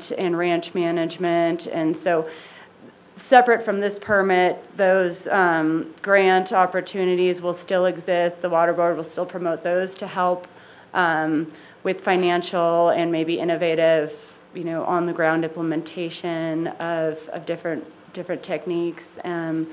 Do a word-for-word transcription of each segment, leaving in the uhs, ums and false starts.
management and ranch management. And so separate from this permit, those um, grant opportunities will still exist. The Water Board will still promote those to help um, with financial and maybe innovative, you know, on-the-ground implementation of, of different different techniques. Um,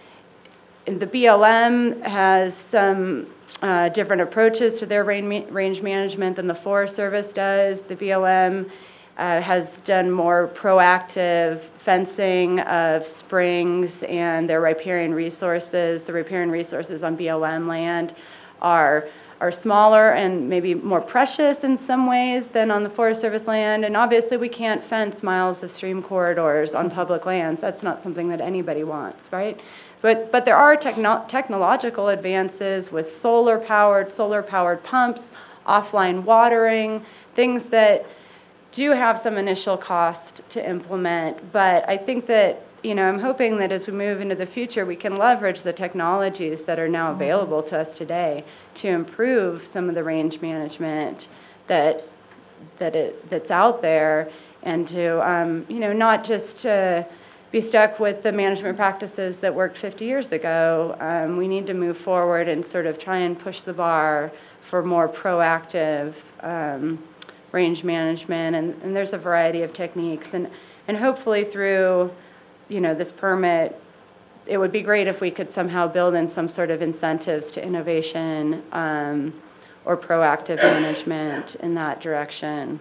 and the B L M has some uh, different approaches to their range, range management than the Forest Service does. The B L M uh, has done more proactive fencing of springs and their riparian resources. The riparian resources on B L M land are are smaller and maybe more precious in some ways than on the Forest Service land. And obviously we can't fence miles of stream corridors on public lands. That's not something that anybody wants, right? But, but there are techno technological advances with solar-powered, solar-powered pumps, offline watering, things that do have some initial cost to implement. But I think that, you know, I'm hoping that as we move into the future, we can leverage the technologies that are now available to us today to improve some of the range management that that it that's out there, and to um, you know, not just to be stuck with the management practices that worked fifty years ago. Um, we need to move forward and sort of try and push the bar for more proactive um, range management, and, and there's a variety of techniques, and and hopefully through, you know, this permit, it would be great if we could somehow build in some sort of incentives to innovation um, or proactive management in that direction.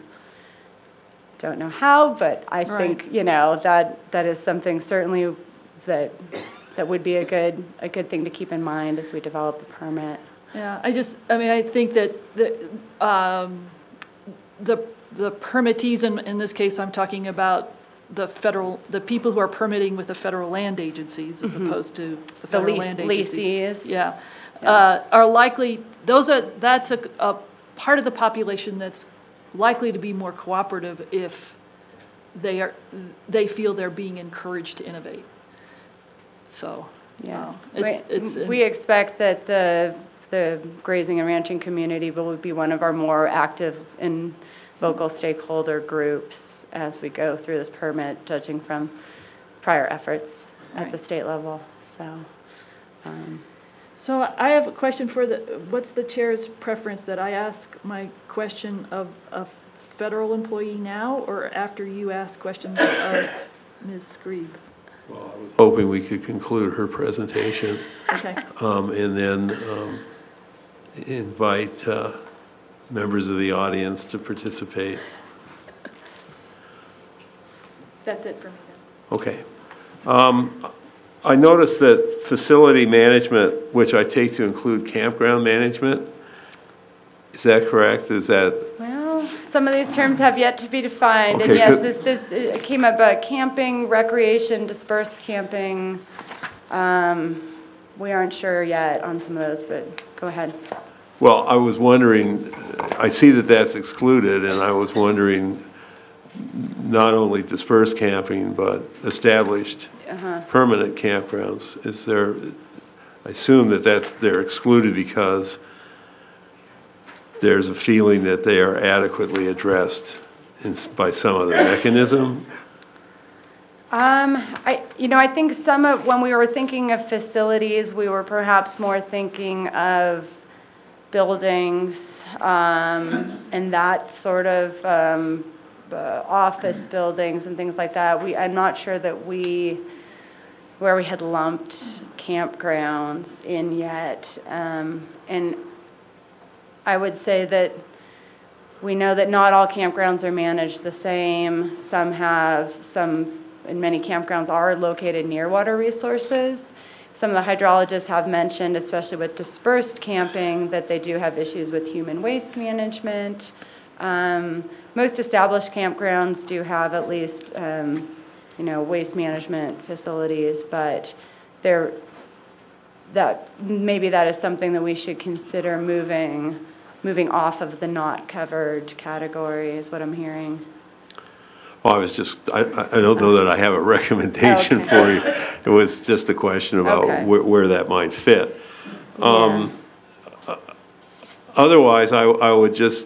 Don't know how, but I right. think, you know, that that is something certainly that that would be a good a good thing to keep in mind as we develop the permit. Yeah, I just, I mean, I think that the um, the the permittees, in in this case, I'm talking about the federal, the people who are permitting with the federal land agencies as mm-hmm. opposed to the federal the lease, land agencies. Leases. Yeah, yes. uh, are likely, those are, that's a, a part of the population that's likely to be more cooperative if they are, they feel they're being encouraged to innovate. So, yes. um, it's, we, it's, we expect that the, the grazing and ranching community will be one of our more active and vocal stakeholder groups as we go through this permit, judging from prior efforts at right. the state level. So, um, so I have a question for the, what's the chair's preference, that I ask my question of a federal employee now, or after you ask questions of Miz Scriebe? Well, I was hoping we could conclude her presentation. Okay. Um, and then um, invite uh, members of the audience to participate. That's it for me then. Okay. Um, I noticed that facility management, which I take to include campground management, is that correct? Is that? Well, some of these terms have yet to be defined. Okay, and yes, this, this it came up, uh, camping, recreation, dispersed camping. Um, we aren't sure yet on some of those, but go ahead. Well, I was wondering, I see that that's excluded, and I was wondering, not only dispersed camping, but established uh-huh. permanent campgrounds. Is there, I assume that that's, they're excluded because there's a feeling that they are adequately addressed in, by some other mechanism? Um, I, you know, I think some of, when we were thinking of facilities, we were perhaps more thinking of buildings um, and that sort of um, uh, office buildings and things like that. We, I'm not sure that we, where we had lumped campgrounds in yet. Um, and I would say that we know that not all campgrounds are managed the same. Some have, some, and many campgrounds are located near water resources. Some of the hydrologists have mentioned, especially with dispersed camping, that they do have issues with human waste management. Um, most established campgrounds do have at least, um, you know, waste management facilities, but they're, that maybe that is something that we should consider moving, moving off of the not covered category, is what I'm hearing. Well, I was just, I, I don't know that I have a recommendation okay. for you. It was just a question about okay. where, where that might fit. Um, yeah. Otherwise, I, I would just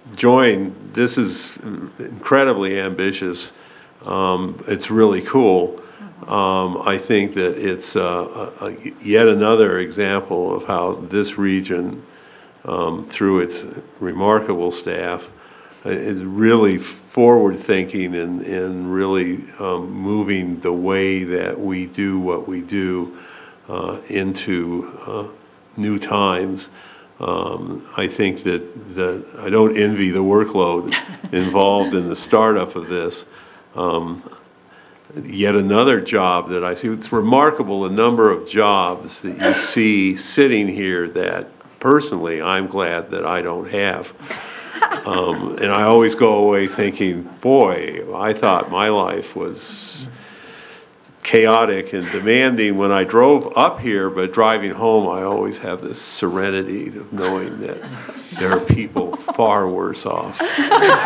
join. This is incredibly ambitious. Um, it's really cool. Um, I think that it's uh, a, a, yet another example of how this region, um, through its remarkable staff, is really forward-thinking and, and really um, moving the way that we do what we do uh, into uh, new times. Um, I think that the, I don't envy the workload involved in the startup of this. Um, yet another job that I see, it's remarkable the number of jobs that you see sitting here that personally I'm glad that I don't have. Um, and I always go away thinking, boy, I thought my life was chaotic and demanding when I drove up here, but driving home I always have this serenity of knowing that there are people far worse off than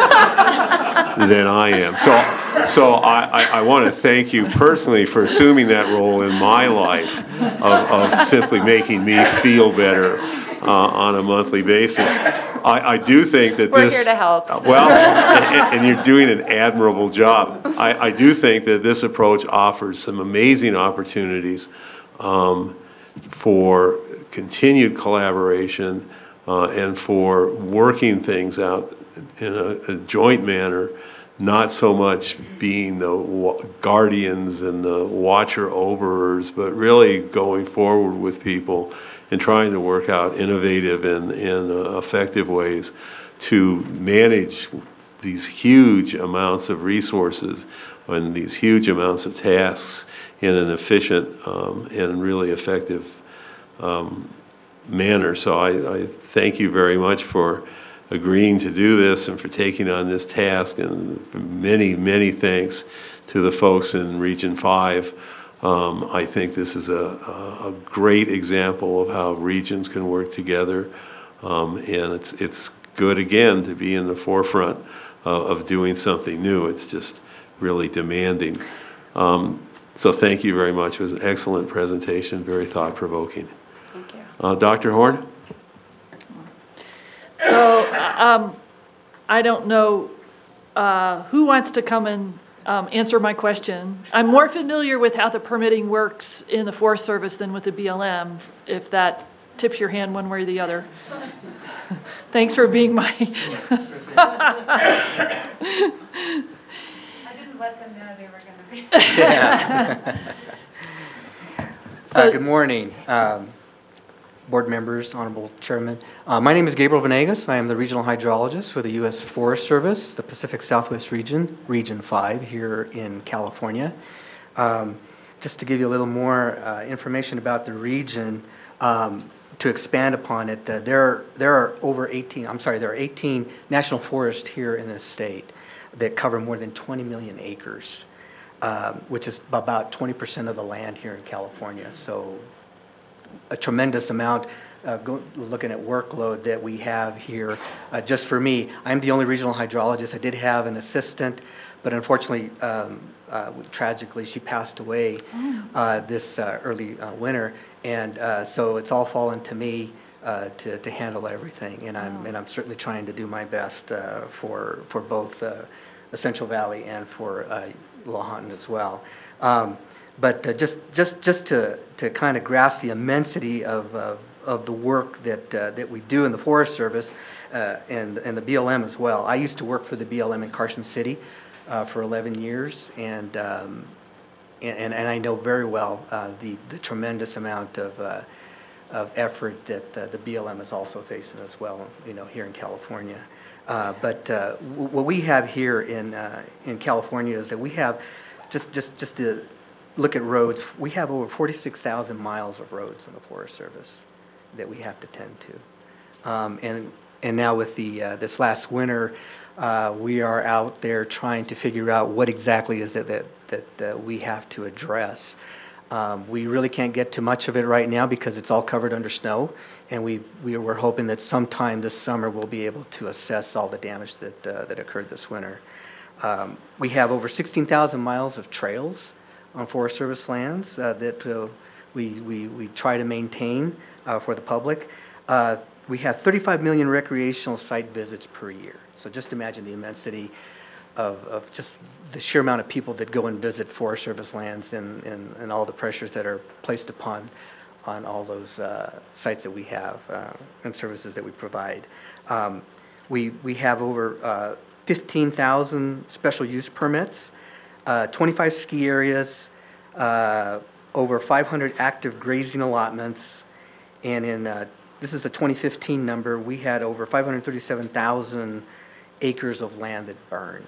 I am. So, so I, I, I want to thank you personally for assuming that role in my life of, of simply making me feel better uh, on a monthly basis. I, I do think that We're this... here to help. Well, and, and you're doing an admirable job. I, I do think that this approach offers some amazing opportunities um, for continued collaboration uh, and for working things out in a, a joint manner, not so much being the wa- guardians and the watcher-overers, but really going forward with people and trying to work out innovative and, and uh, effective ways to manage these huge amounts of resources and these huge amounts of tasks in an efficient um, and really effective um, manner. So I, I thank you very much for agreeing to do this and for taking on this task, and many, many thanks to the folks in Region five. Um, I think this is a, a, a great example of how regions can work together, um, and it's, it's good, again, to be in the forefront uh, of doing something new. It's just really demanding. Um, so thank you very much. It was an excellent presentation, very thought-provoking. Thank you. Uh, Doctor Horn? So um, I don't know uh, who wants to come and um, answer my question. I'm more familiar with how the permitting works in the Forest Service than with the B L M, if that tips your hand one way or the other. Thanks for being my... I didn't let them know they were going to be. Yeah. So- uh, good morning, um, board members, honorable chairman. Uh, my name is Gabriel Venegas. I am the regional hydrologist for the U S Forest Service, the Pacific Southwest region, Region five here in California. Um, just to give you a little more uh, information about the region, um, to expand upon it, uh, there, there are over eighteen, I'm sorry, there are eighteen national forests here in this state that cover more than twenty million acres. Um, which is about twenty percent of the land here in California. So a tremendous amount, uh, go, looking at workload that we have here. Uh, just for me, I'm the only regional hydrologist. I did have an assistant, but unfortunately, um, uh, tragically, she passed away uh, this uh, early uh, winter. And uh, so it's all fallen to me uh, to, to handle everything. And I'm, and I'm certainly trying to do my best uh, for, for both uh, the Central Valley and for uh, Lahontan as well. Um, but uh, just just just to to kind of grasp the immensity of uh, of the work that uh, that we do in the Forest Service uh, and and the B L M as well. I used to work for the B L M in Carson City uh, for eleven years, and um, and and I know very well uh, the the tremendous amount of uh, of effort that uh, the B L M is also facing as well, you know, here in California. Uh, but uh, w what we have here in uh, in California is that we have, just just just to look at roads, we have over forty-six thousand miles of roads in the Forest Service that we have to tend to, um, and and now with the uh, this last winter, uh, we are out there trying to figure out what exactly is it that that uh, we have to address. Um, we really can't get to much of it right now because it's all covered under snow, and we, we were hoping that sometime this summer we'll be able to assess all the damage that, uh, that occurred this winter. Um, we have over sixteen thousand miles of trails on Forest Service lands uh, that uh, we, we, we try to maintain uh, for the public. Uh, we have thirty-five million recreational site visits per year. So just imagine the immensity of, of just the sheer amount of people that go and visit Forest Service lands and, and, and all the pressures that are placed upon on all those uh, sites that we have uh, and services that we provide. Um, we, we have over uh, fifteen thousand special use permits, uh, twenty-five ski areas, uh, over five hundred active grazing allotments, and in, uh, this is a twenty fifteen number, we had over five hundred thirty-seven thousand acres of land that burned.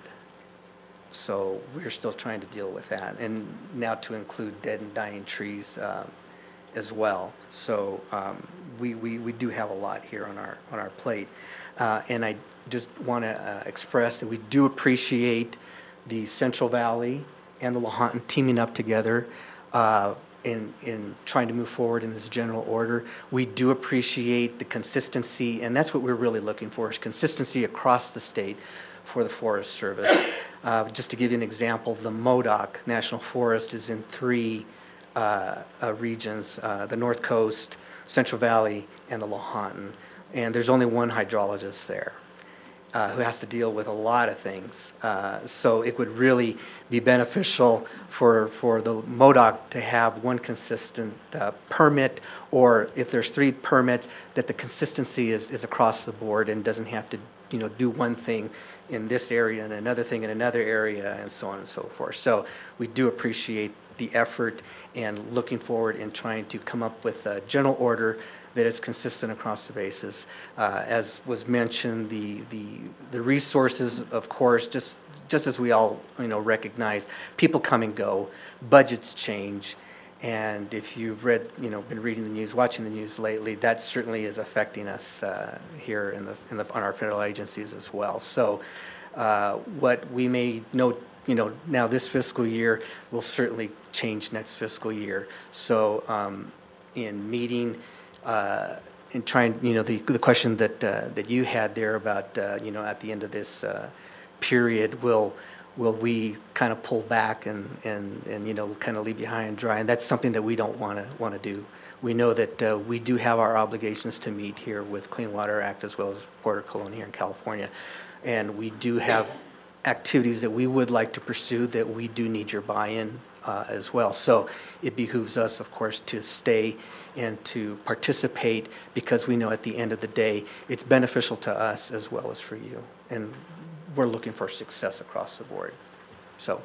So we're still trying to deal with that, and now to include dead and dying trees um, as well. So um, we, we, we do have a lot here on our, on our plate. Uh, and I just want to uh, express that we do appreciate the Central Valley and the Lahontan teaming up together uh, in, in trying to move forward in this general order. We do appreciate the consistency, and that's what we're really looking for, is consistency across the state for the Forest Service. Uh, just to give you an example, the Modoc National Forest is in three uh, uh, regions, uh, the North Coast, Central Valley, and the Lahontan. And there's only one hydrologist there uh, who has to deal with a lot of things. Uh, so it would really be beneficial for, for the Modoc to have one consistent uh, permit, or if there's three permits, that the consistency is, is across the board and doesn't have to, you know, do one thing in this area and another thing in another area and so on and so forth. So we do appreciate the effort and looking forward and trying to come up with a general order that is consistent across the bases. Uh, as was mentioned, the, the, the resources, of course, just, just as we all, you know, recognize, people come and go, budgets change, and if you've read, you know, been reading the news, watching the news lately, that certainly is affecting us uh, here in the, in the, on our federal agencies as well. So uh, what we may note, you know, now this fiscal year will certainly change next fiscal year. So um, in meeting, uh, in trying, you know, the, the question that, uh, that you had there about, uh, you know, at the end of this uh, period, will, will we kind of pull back and, and, and you know, kind of leave you high and dry? And that's something that we don't want to want to do. We know that uh, we do have our obligations to meet here with Clean Water Act as well as Port of Cologne here in California. And we do have activities that we would like to pursue that we do need your buy-in uh, as well. So it behooves us, of course, to stay and to participate, because we know at the end of the day, it's beneficial to us as well as for you. And we're looking for success across the board. So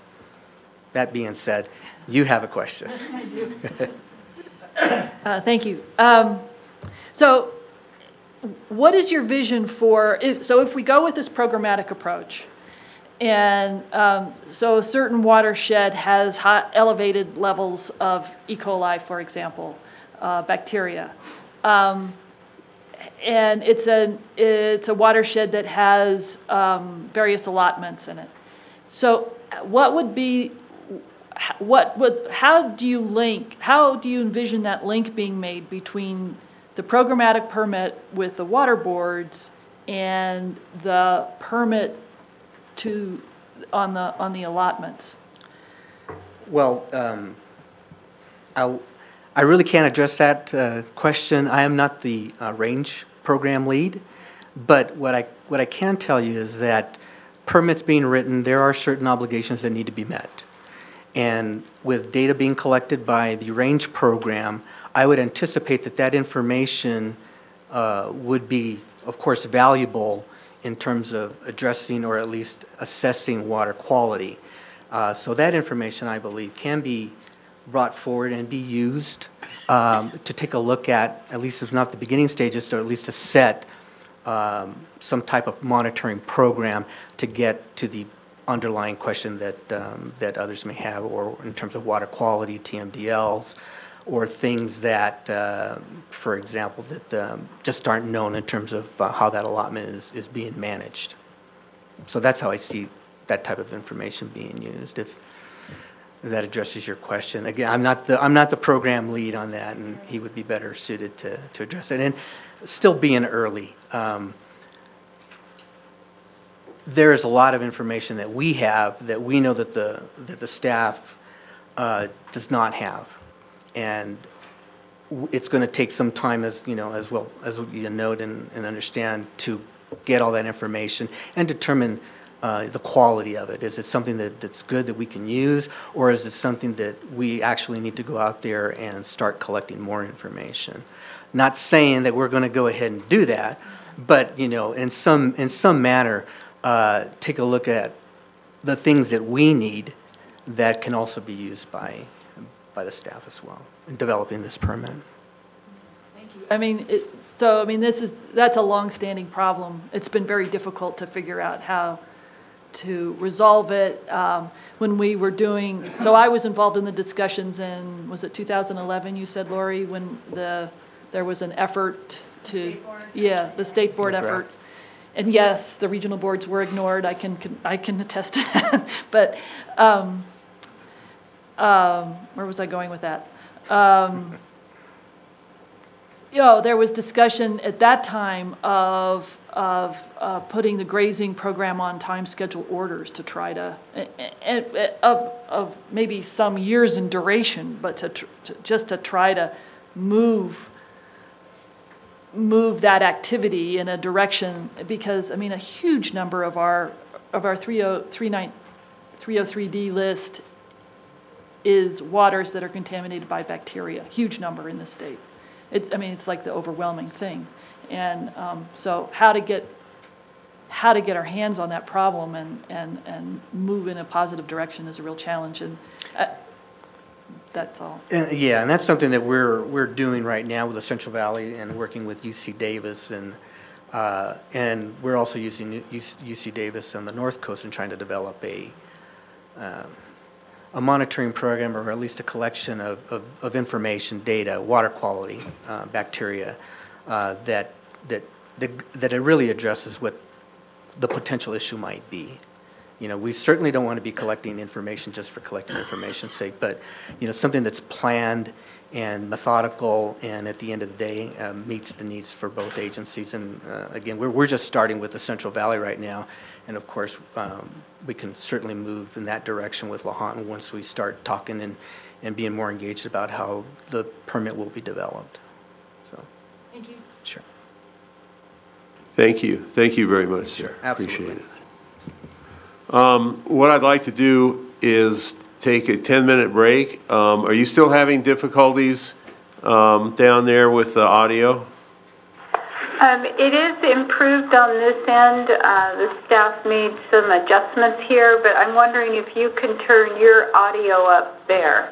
that being said, you have a question. Yes, I do. uh, thank you. Um, so what is your vision for, if, so if we go with this programmatic approach, and um, so a certain watershed has high, elevated levels of E. coli, for example, uh, bacteria, um, and it's a it's a watershed that has um, various allotments in it. So, what would be what would how do you link? How do you envision that link being made between the programmatic permit with the water boards and the permit to on the on the allotments? Well, um, I I really can't address that uh, question. I am not the uh, range program lead, but what I what I can tell you is that permits being written, there are certain obligations that need to be met, and with data being collected by the range program, I would anticipate that that information uh, would be, of course, valuable in terms of addressing or at least assessing water quality. Uh, so that information, I believe, can be brought forward and be used um, to take a look at, at least if not the beginning stages, so at least to set um, some type of monitoring program to get to the underlying question that, um, that others may have, or in terms of water quality, T M D Ls, or things that, uh, for example, that um, just aren't known in terms of uh, how that allotment is, is being managed. So that's how I see that type of information being used, if, if that addresses your question. Again, I'm not the, I'm not the program lead on that, and he would be better suited to, to address it. And still being early, um, there is a lot of information that we have that we know that the, that the staff uh, does not have. And it's going to take some time, as you know, as well as you note and, and understand, to get all that information and determine uh, the quality of it. Is it something that, that's good that we can use, or is it something that we actually need to go out there and start collecting more information? Not saying that we're going to go ahead and do that, but you know, in some in some manner, uh, take a look at the things that we need that can also be used by by the staff as well in developing this permit. I mean, it, so, I mean, this is, that's a longstanding problem. It's been very difficult to figure out how to resolve it. Um, when we were doing, so I was involved in the discussions in, was it two thousand eleven, you said, Lori, when the, there was an effort to, yeah, the state board Correct. effort. And yes, the regional boards were ignored. I can, can I can attest to that. But um, um, where was I going with that? Um, You know, there was discussion at that time of, of uh, putting the grazing program on time schedule orders to try to, and of, of maybe some years in duration, but to, to just to try to move, move that activity in a direction, because, I mean, a huge number of our, of our three oh three D list is waters that are contaminated by bacteria, huge number in the state. It's, I mean, it's like the overwhelming thing. And um, so how to get, how to get our hands on that problem and, and, and move in a positive direction is a real challenge. And uh, that's all. Uh, yeah, and that's something that we're we're doing right now with the Central Valley and working with U C Davis, and uh, and we're also using U C Davis on the North Coast and trying to develop a um, a monitoring program, or at least a collection of, of, of information, data, water quality, uh, bacteria, uh, that, that, that, that it really addresses what the potential issue might be. You know, we certainly don't want to be collecting information just for collecting information's sake, but, you know, something that's planned and methodical, and at the end of the day, uh, meets the needs for both agencies. And uh, again, we're, we're just starting with the Central Valley right now, and of course, um, we can certainly move in that direction with Lahontan once we start talking and, and being more engaged about how the permit will be developed. So, Thank you. sure. Thank you. Thank you very much, sir. Sure, absolutely. Appreciate it. Um, what I'd like to do is take a ten-minute break. Um, are you still having difficulties um, down there with the audio? Um, it is improved on this end. Uh, the staff made some adjustments here, but I'm wondering if you can turn your audio up there.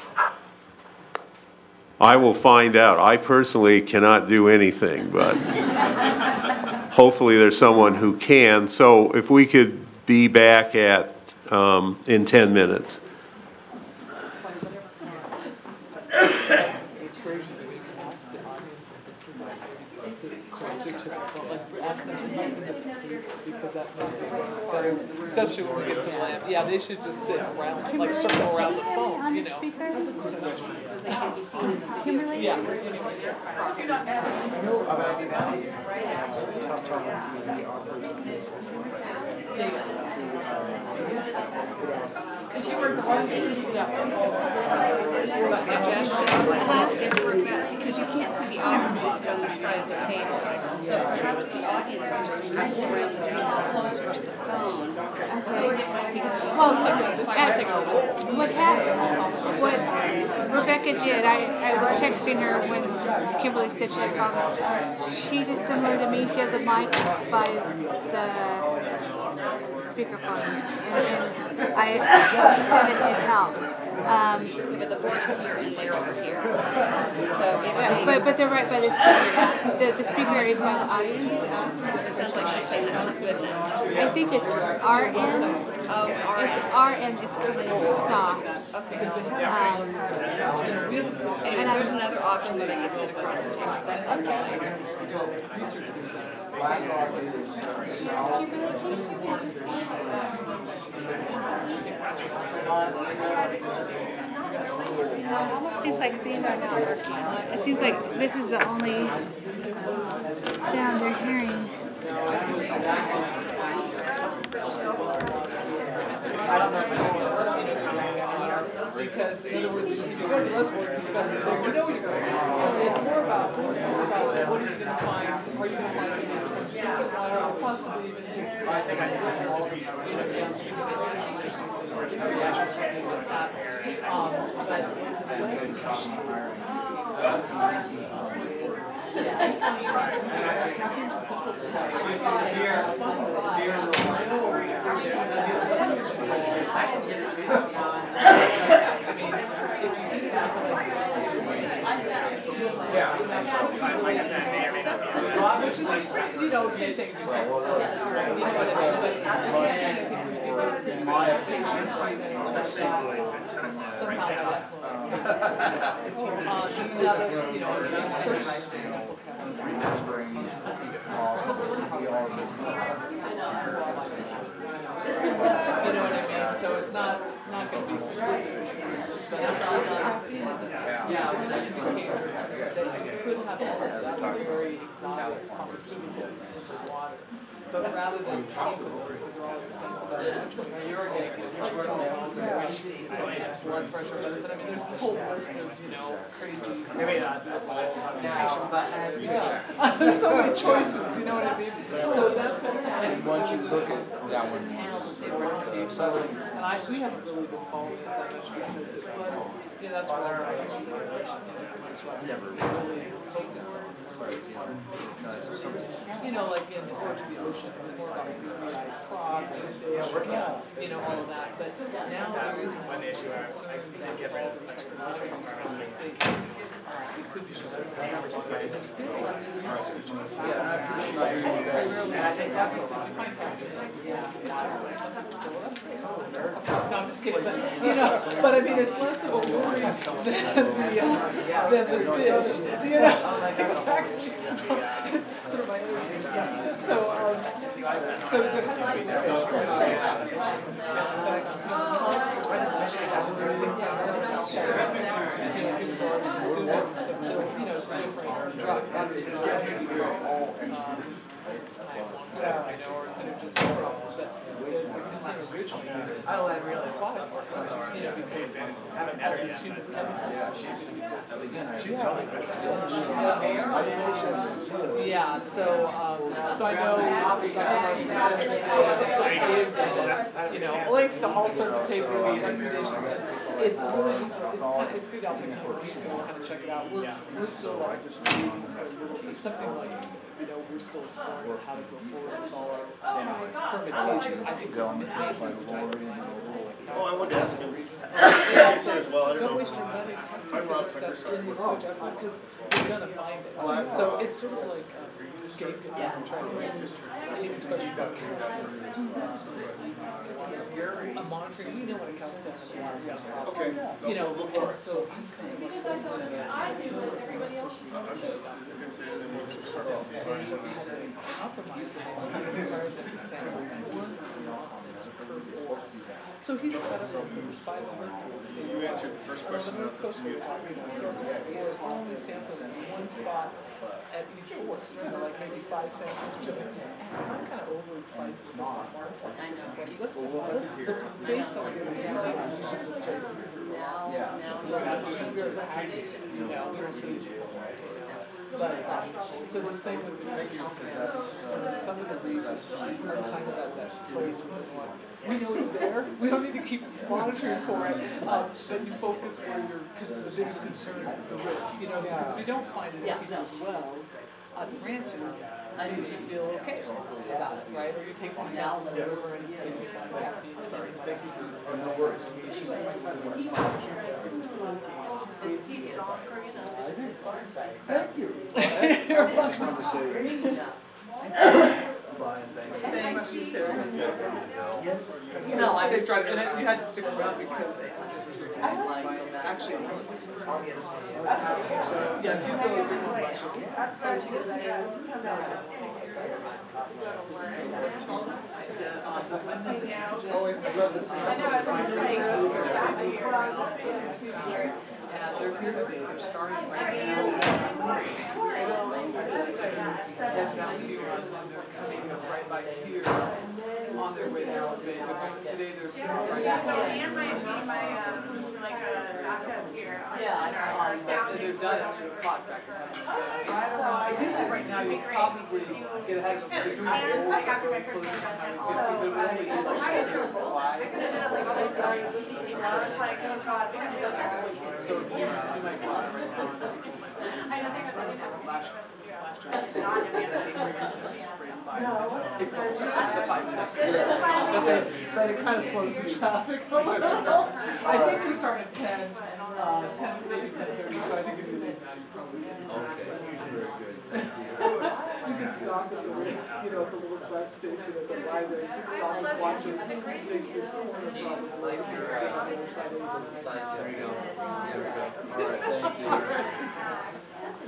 I will find out. I personally cannot do anything, but hopefully there's someone who can. So if we could be back at um, in ten minutes. Especially when we get to land. Yeah, they should just sit around, like circle around the phone, you know. They can be seen in the video. Yeah. Because you were the one, Another suggestion is for about, because you can't see the audience on the side of the table. So perhaps the audience will just move around the table closer to the phone. Because it looks like there's five or six of them. What happened, what Rebecca did, I, I was texting her when Kimberly said she had problems. She did similar to me. She has a mic by the speakerphone, and, and I, she said it, it helped. Um, But the board is here and they're over here. So if but, they, but, but they're right by the speaker. The, the speaker is by the audience. it sounds like she's saying that's not good enough. I think it's our end. Oh, it's our It's end. our end. It's kind of soft. Okay. Um, And if there's another option where they can sit across the table, that's what I'm just saying. It almost seems like these are not working. It seems like this is the only sound they're hearing. Because in other words, if you go to the reservoir perspective, you know what you're going to do. It's more about, it's more about what are you going to find, are you going to find possibly even. I think I did all these, you know, downstream um, which is, you know, same thing. You say, you know what I mean? So it's not not going to be true. But yeah, that could have all very exotic pharmaceuticals into the water. But rather than chemicals, because they're all expensive, which you're getting blood pressure medicine. I mean, there's this whole list of, you know, crazy. Maybe not that's concentration, but yeah, there's so many choices. You know what I mean? So that's what. And once you look at that one, and I we haven't really been following that much because it was, you know, that's where our actually never really focused on. You know, like in Or to the Ocean, it was more about like frog, fish, you know, all of that. But now there is one issue. It could be and I think that's no, I'm just kidding, but you know, but I mean, it's less of a worry than the uh, than the fish, you know. Exactly. It's sort of my other so um, so the you know, different drugs, obviously, all um, I know, or synergistic problems, but the originally, I like really aquatic work, you know, because all these human chemicals, she's telling me. Yeah, so, um, so I know Doctor Martin's interested, you know, links to all sorts of papers and recommendations. It's really just, it's kind of, it's good out there, kind of, kind of check it out. We're, we're still, like, it's something like, you know, we're still exploring how to go forward with all our permitting. I think some mutations Oh, I wanted to ask him. Don't waste your money testing that stuff in the sewage effort because you're going to find it. So it's sort of like um, scapegoat and trying to answer Amy's question about a monitoring. You know what it comes down to. Okay. You know, and so I'm kind of afraid compromise the so he just got us up to five hundred. You answered the first question. The North Coast forest only sampled one spot at each forest, you know, like maybe five samples or something. And I'm kind of over five percent. I know. Let's just, let's, based on the we should just say, yeah, you know, we'll see. But, um, so this thing with these confidence, so in some of the regions, are times that that place we know it's there. We don't need to keep monitoring for it, um, but you focus where your the biggest concern is the risk. You know, so if we don't find it in people's wells on the ranches, I think you feel okay about it, right? Or you take some samples over and see if you find it. Sorry, thank you for this. No worries. It's tedious. Thank you. You're welcome. Same question too. No, I just tried, and I- you had to stick around because they actually. So yeah, if you go over one question. And they're here, they're starting right now. They're down here, and they're coming up right by here on their way to Alabama. Today they're right now. And my, my, um, like, uh, here. Yeah, and they're done at two o'clock back in time. I don't know, I think that right now you probably get ahead of them. They're doing the old, like, early closing at nine fifty, they're really like, why? So you you might want to right now. I don't think so. Last But they, but it kind of slows the traffic. I think we start at ten, uh, ten, maybe ten thirty, so I think if you leave now, you probably. You can stop at the, you know, at the little bus station at the library, you can stop and watch it. I think they just corner from the library on the other side of the side. There you go. There we go. All right, thank you.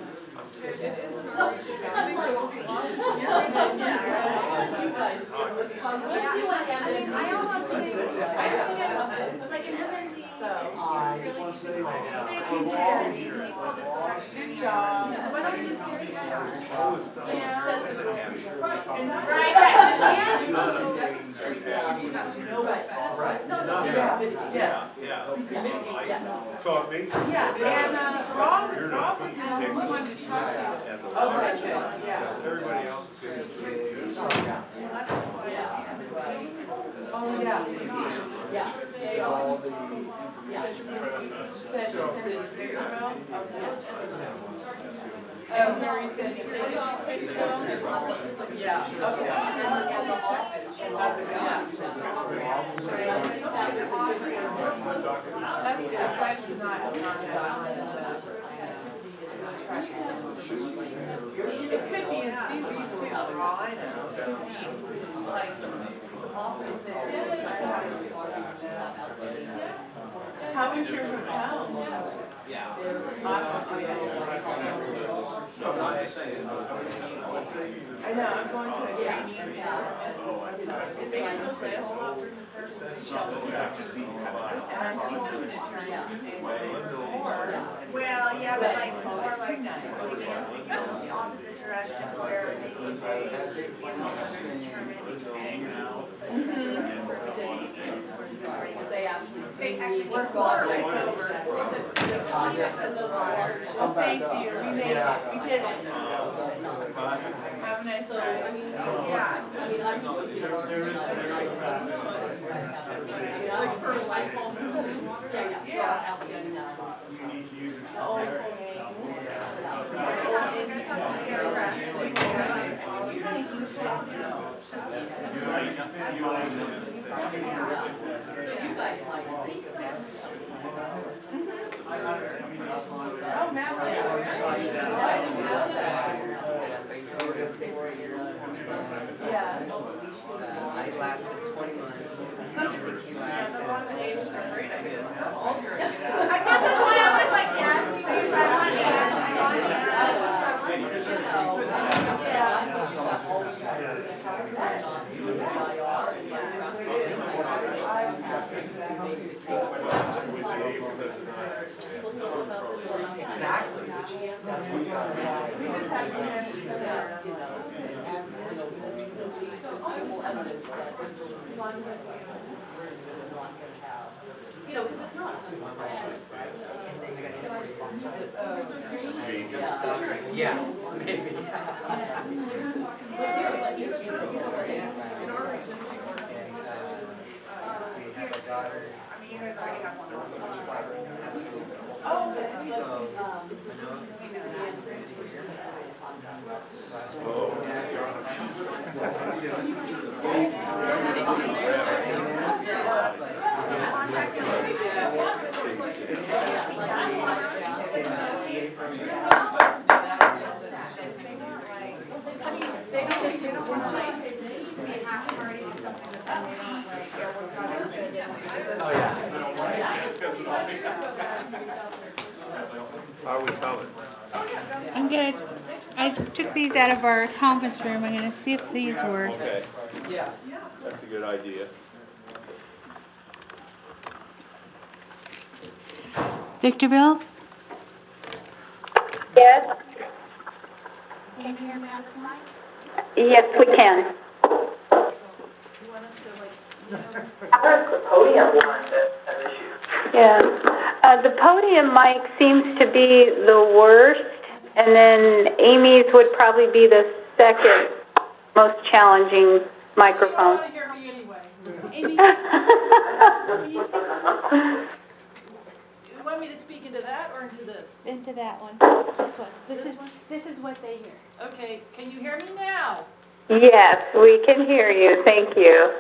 I almost think, like an M N D. I just want to say, Good job. Why don't we just do it now? Right, right. Yeah, yeah. So it makes. Yeah, and uh, Rob, Rob was the only one who touched it. Oh, that's good, yeah. Everybody else is good. Oh, yeah. Yeah. all the. Said to send it to Isabel? Oh, Mary said to send it to Isabel? Yeah, okay. That's good, I just not on that. It could be in seaweeds too, for all I know. Like, how is your hotel? Yeah. Awesome. I know, I'm going to a training. Is they in those days? And I'm thinking to try. Well, yeah, but like more like the opposite direction where maybe they should be able to determine they actually they actually work over. Well, thank you. We made it. We did it. Have a nice day. I mean, yeah, I mean, I'm just, you know, like for life home. Yeah, yeah. Oh, Matt. Yeah. I lasted twenty months. I think he lasted. I guess that's why I was like, yes, because I want to, I want Exactly. you know, because it's not. Yeah, maybe. It's true. In our region, we have a daughter. I mean, you guys already have one. Oh, okay. So, I mean, they don't, they don't want to like be a half party or something that then they don't like, yeah, we're probably gonna do. Oh, yeah. How are we coming? I'm good. I took these out of our conference room. I'm gonna see if these work. Okay, Yeah. that's a good idea. Victorville? Yes, Can you hear me on the mic? yes, we can. Yeah. Uh, the podium mic seems to be the worst, and then Amy's would probably be the second most challenging microphone. You don't want to hear me anyway. Amy, can you speak You want me to speak into that or into this? into that one? This one. This, This is one? this is what they hear. Okay, can you hear me now? Yes, we can hear you. Thank you.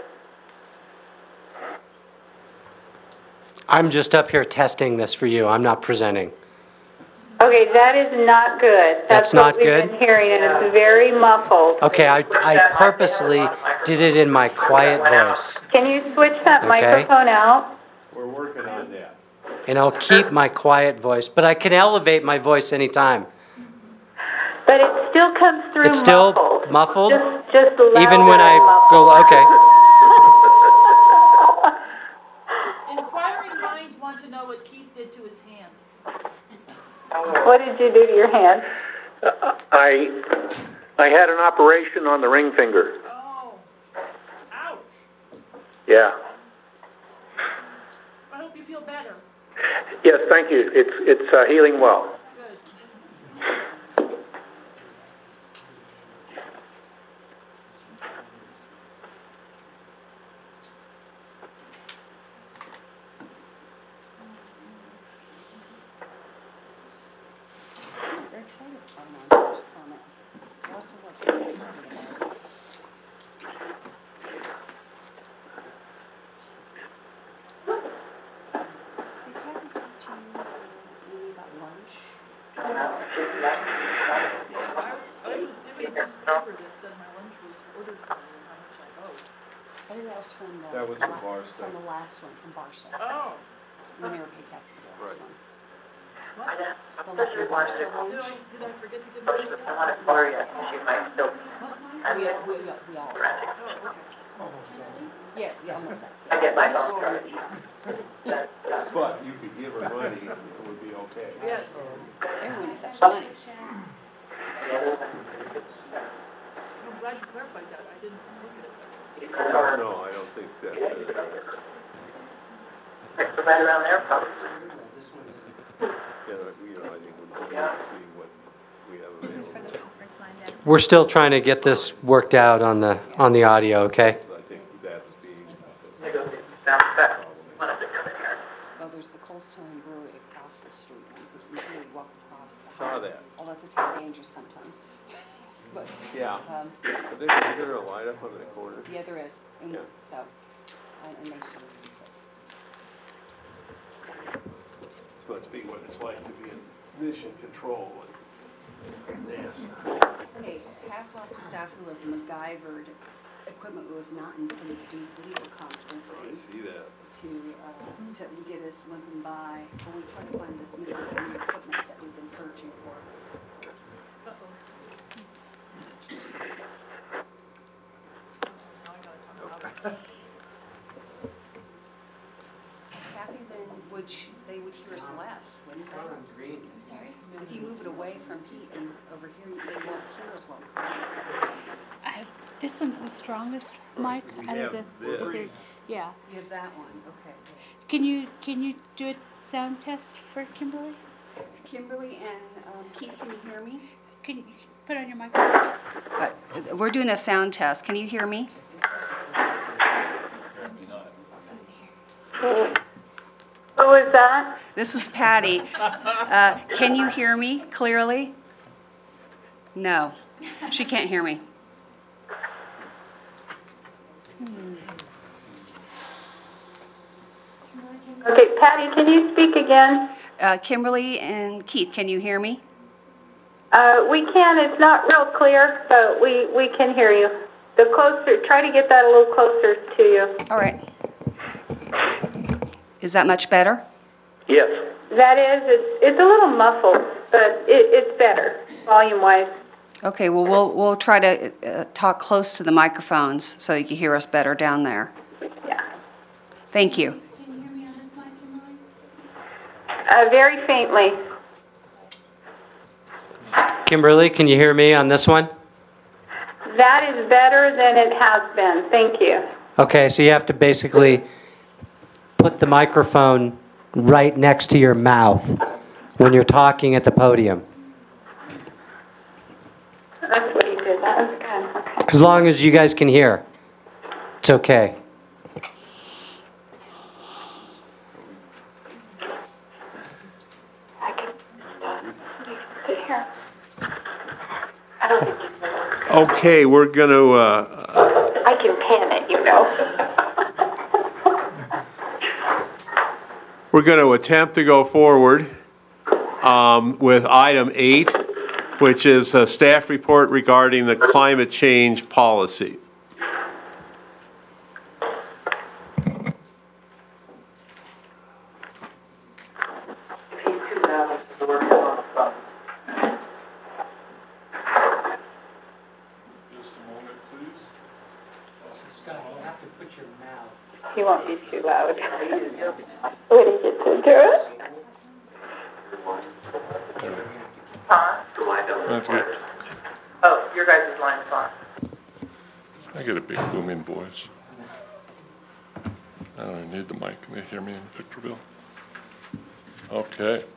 I'm just up here testing this for you. I'm not presenting. Okay, that is not good. That's what not we've good? been hearing, and it's very muffled. Okay, I, I purposely did it in my quiet voice, Can you switch that Okay. microphone out? We're working on that. and I'll keep my quiet voice, but I can elevate my voice anytime. But it still comes through It's still muffled. muffled? Just, just louder Even when I muffled. go, okay. Inquiring minds want to know what Keith did to his hand. What did you do to your hand? I, I had an operation on the ring finger. Oh, ouch. Yeah. I hope you feel better. Yes, thank you. It's, it's uh, healing well. Good. Very excited about this permit. Lots of work. Very excited about it. Did Kathy talk to you, Amy, about lunch? Yeah, I, I was given this paper that said my lunch was ordered for me and how much I owed. I think that was from the. That was from la- Barstow. From the last one, from Barstow. Oh, We never paid Kathy for the last Right. one. what? The la- the Barstow Did I, lunch. did I forget to give my name? We, we, we all. Oh, okay. Yeah, yeah, almost that. I get my phone. But you could give her money, it would be okay. Yes. Everyone is actually money. I'm glad you clarified that. I didn't look at it. So, no, I don't think that's good. Right around there, probably. Yeah, you know, I think we need to see what we have This is for available. the conference line down. We're still trying to get this worked out on the, on the audio, okay? So I think that's being. Well, there's the Cold Stone Brewery across the street. You can really walk across. the Saw hall. that. Oh, that's a little dangerous sometimes. But, Yeah. um, But there's, is there a light up on the corner? yeah, there is. And Yeah. so, and and they serve. This must be what it's like to be in mission control and NASA. Hey, hats off to staff who have MacGyvered equipment that was not intended to do legal I competency see that. to, uh, to get us limping by when we try to find this missing equipment that we've been searching for. Now I gotta talk about it. Kathy, then, would you, they would hear us less, wouldn't they? I'm sorry? If you move it away from Pete and over here, they won't hear us well, correct? I, this one's the strongest mic We out of have the, the third. this. Yeah. You have that one, okay. Can you, can you do a sound test for Kimberly? Kimberly and um, Keith, can you hear me? Can you put on your microphone? Uh, We're doing a sound test. Can you hear me? What was that? This is Patty. Uh, Can you hear me clearly? No, she can't hear me. Okay, Patty, can you speak again? Uh, Kimberly and Keith, can you hear me? Uh, we can, it's not real clear, but we, we can hear you. The closer, try to get that a little closer to you. All right. Is that much better? Yes. That is, it's, it's a little muffled, but it, it's better, volume-wise. Okay, well, we'll, we'll try to uh, talk close to the microphones so you can hear us better down there. Yeah. Thank you. Can you hear me on this mic, Kimberly? Uh, very faintly. Kimberly, can you hear me on this one? That is better than it has been, thank you. Okay, so you have to basically put the microphone right next to your mouth when you're talking at the podium. That's what he did. That was good. Okay. As long as you guys can hear, it's okay. I can sit here. I don't think you can. Okay, we're going to, uh, I can pan it, you know. we're going to attempt to go forward um, with item eight, which is a staff report regarding the climate change policy. He won't be too loud when he gets into it. Huh? That's good. Oh, your guys' line's on. I get a big booming voice. I don't even need the mic. Can they hear me in Victorville? Okay.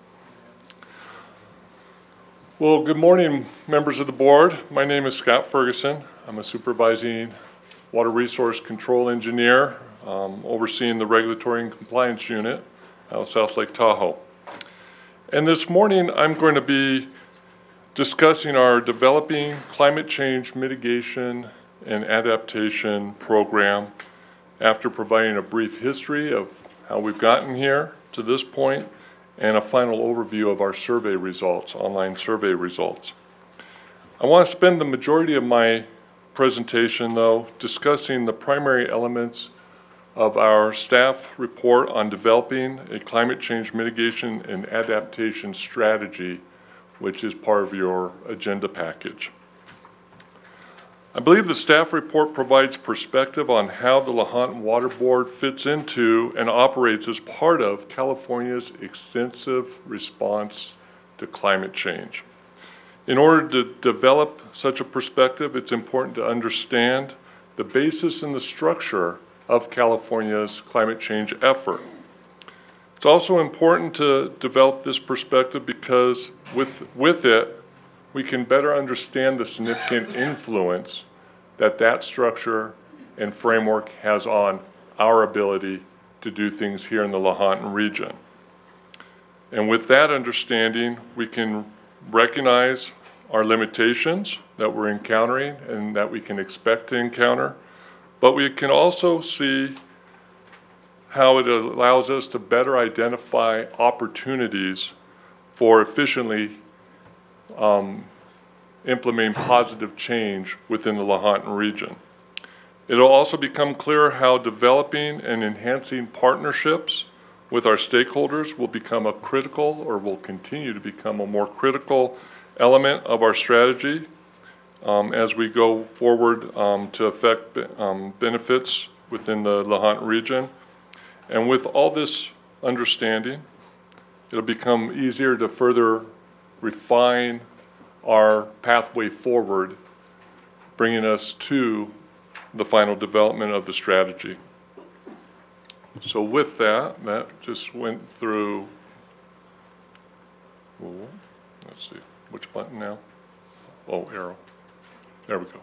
Well, good morning, members of the board. My name is Scott Ferguson. I'm a supervising water resource control engineer, um, overseeing the regulatory and compliance unit out of South Lake Tahoe. And this morning, I'm going to be discussing our developing climate change mitigation and adaptation program after providing a brief history of how we've gotten here to this point and a final overview of our survey results, online survey results. I want to spend the majority of my presentation, though, discussing the primary elements of our staff report on developing a climate change mitigation and adaptation strategy, which is part of your agenda package. I believe the staff report provides perspective on how the Lahontan Water Board fits into and operates as part of California's extensive response to climate change. In order to develop such a perspective, it's important to understand the basis and the structure of California's climate change effort. It's also important to develop this perspective because with, with it, we can better understand the significant influence that that structure and framework has on our ability to do things here in the Lahontan region. And with that understanding, we can recognize our limitations that we're encountering and that we can expect to encounter, but we can also see how it allows us to better identify opportunities for efficiently um, implementing positive change within the Lahontan region. It'll also become clear how developing and enhancing partnerships with our stakeholders will become a critical or will continue to become a more critical element of our strategy um, as we go forward um, to affect um, benefits within the Lahontan region. And with all this understanding, it'll become easier to further refine our pathway forward, bringing us to the final development of the strategy. So with that, that just went through, oh, let's see, which button now? Oh, arrow. There we go.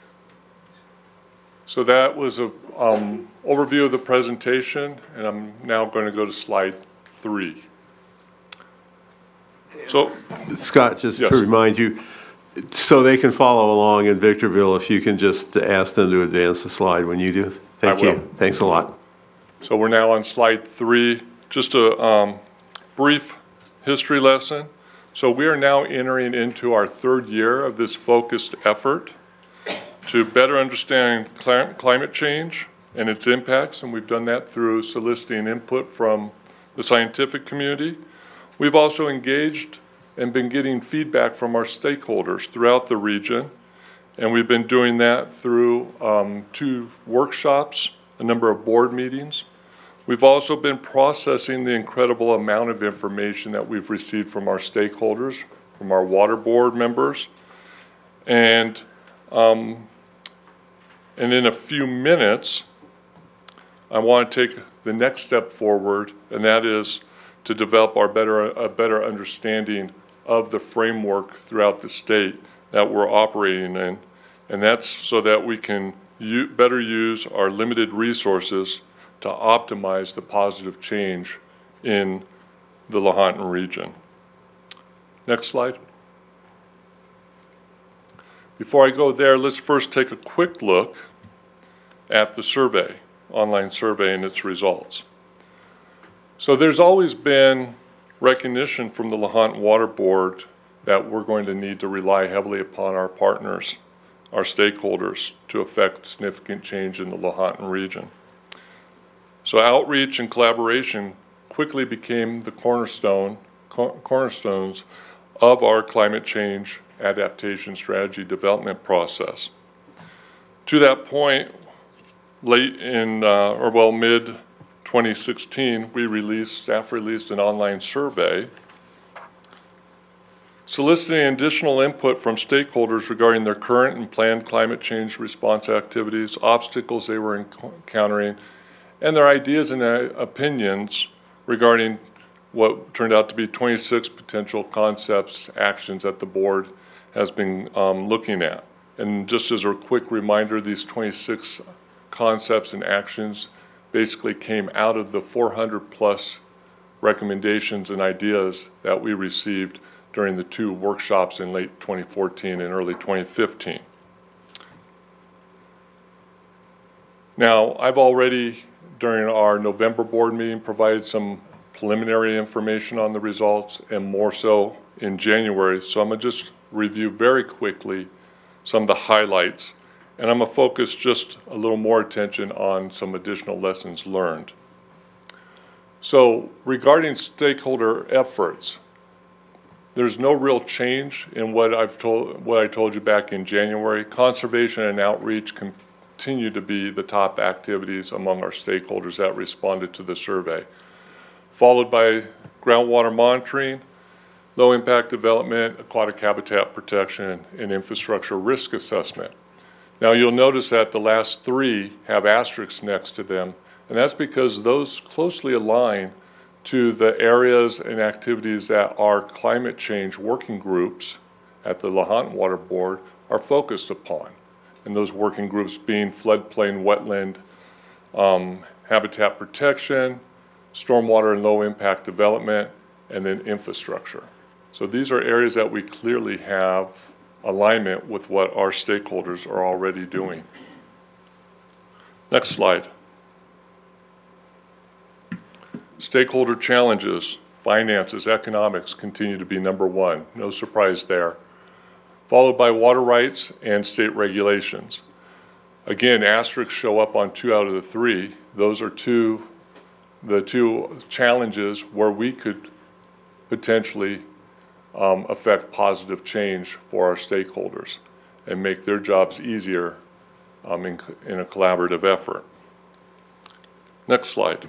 So that was an um, overview of the presentation, and I'm now going to go to slide three. So, Scott, just yes. to remind you, so they can follow along in Victorville, if you can just ask them to advance the slide when you do. Thank I you. will. Thanks a lot. So we're now on slide three, just a um, brief history lesson. So we are now entering into our third year of this focused effort to better understand cl- climate change and its impacts, and we've done that through soliciting input from the scientific community. We've also engaged and been getting feedback from our stakeholders throughout the region, and we've been doing that through um, two workshops, a number of board meetings. We've also been processing the incredible amount of information that we've received from our stakeholders, from our water board members, and um, and in a few minutes, I want to take the next step forward, and that is to develop our better, a better understanding of the framework throughout the state that we're operating in. And that's so that we can u- better use our limited resources to optimize the positive change in the Lahontan region. Next slide. Before I go there, let's first take a quick look at the survey, online survey and its results. So there's always been recognition from the Lahontan Water Board that we're going to need to rely heavily upon our partners, our stakeholders, to affect significant change in the Lahontan region. So outreach and collaboration quickly became the cornerstone, cor cornerstones of our climate change adaptation strategy development process. To that point, late in, uh, or well, mid twenty sixteen, we released, staff released an online survey soliciting additional input from stakeholders regarding their current and planned climate change response activities, obstacles they were encountering, and their ideas and uh, opinions regarding what turned out to be twenty-six potential concepts, actions that the board has been um, looking at. And just as a quick reminder, these twenty-six concepts and actions basically came out of the four hundred plus recommendations and ideas that we received during the two workshops in late twenty fourteen and early twenty fifteen. Now, I've already, during our November board meeting, provided some preliminary information on the results, and more so in January. So I'm gonna just review very quickly some of the highlights, and I'm gonna focus just a little more attention on some additional lessons learned. So regarding stakeholder efforts, there's no real change in what I've told, what I told you back in January. Conservation and outreach continue to be the top activities among our stakeholders that responded to the survey, followed by groundwater monitoring, low impact development, aquatic habitat protection, and infrastructure risk assessment. Now you'll notice that the last three have asterisks next to them, and that's because those closely align to the areas and activities that our climate change working groups at the Lahontan Water Board are focused upon. And those working groups being floodplain, wetland, um, habitat protection, stormwater and low impact development, and then infrastructure. So these are areas that we clearly have alignment with what our stakeholders are already doing. Next slide. Stakeholder challenges, finances, economics continue to be number one. No surprise there. Followed by water rights and state regulations. Again, asterisks show up on two out of the three. Those are two, the two challenges where we could potentially um, affect positive change for our stakeholders and make their jobs easier um, in, in a collaborative effort. Next slide.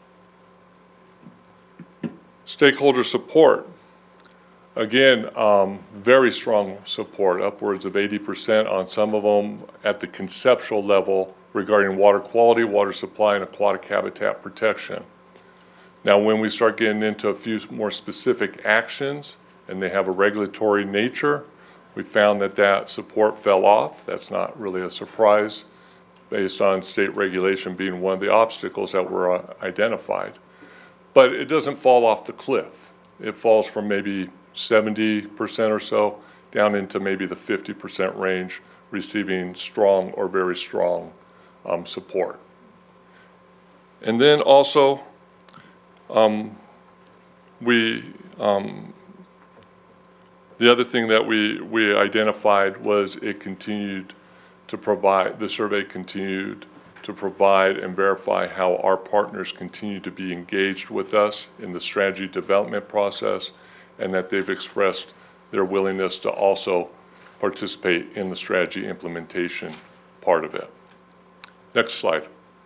Stakeholder support. Again, um, very strong support, upwards of eighty percent on some of them at the conceptual level regarding water quality, water supply, and aquatic habitat protection. Now, when we start getting into a few more specific actions and they have a regulatory nature, we found that that support fell off. That's not really a surprise based on state regulation being one of the obstacles that were uh, identified. But it doesn't fall off the cliff. It falls from maybe seventy percent or so down into maybe the fifty percent range, receiving strong or very strong um, support. And then also, um, we, um, the other thing that we, we identified was it continued to provide, the survey continued to provide and verify how our partners continue to be engaged with us in the strategy development process, and that they've expressed their willingness to also participate in the strategy implementation part of it. Next slide.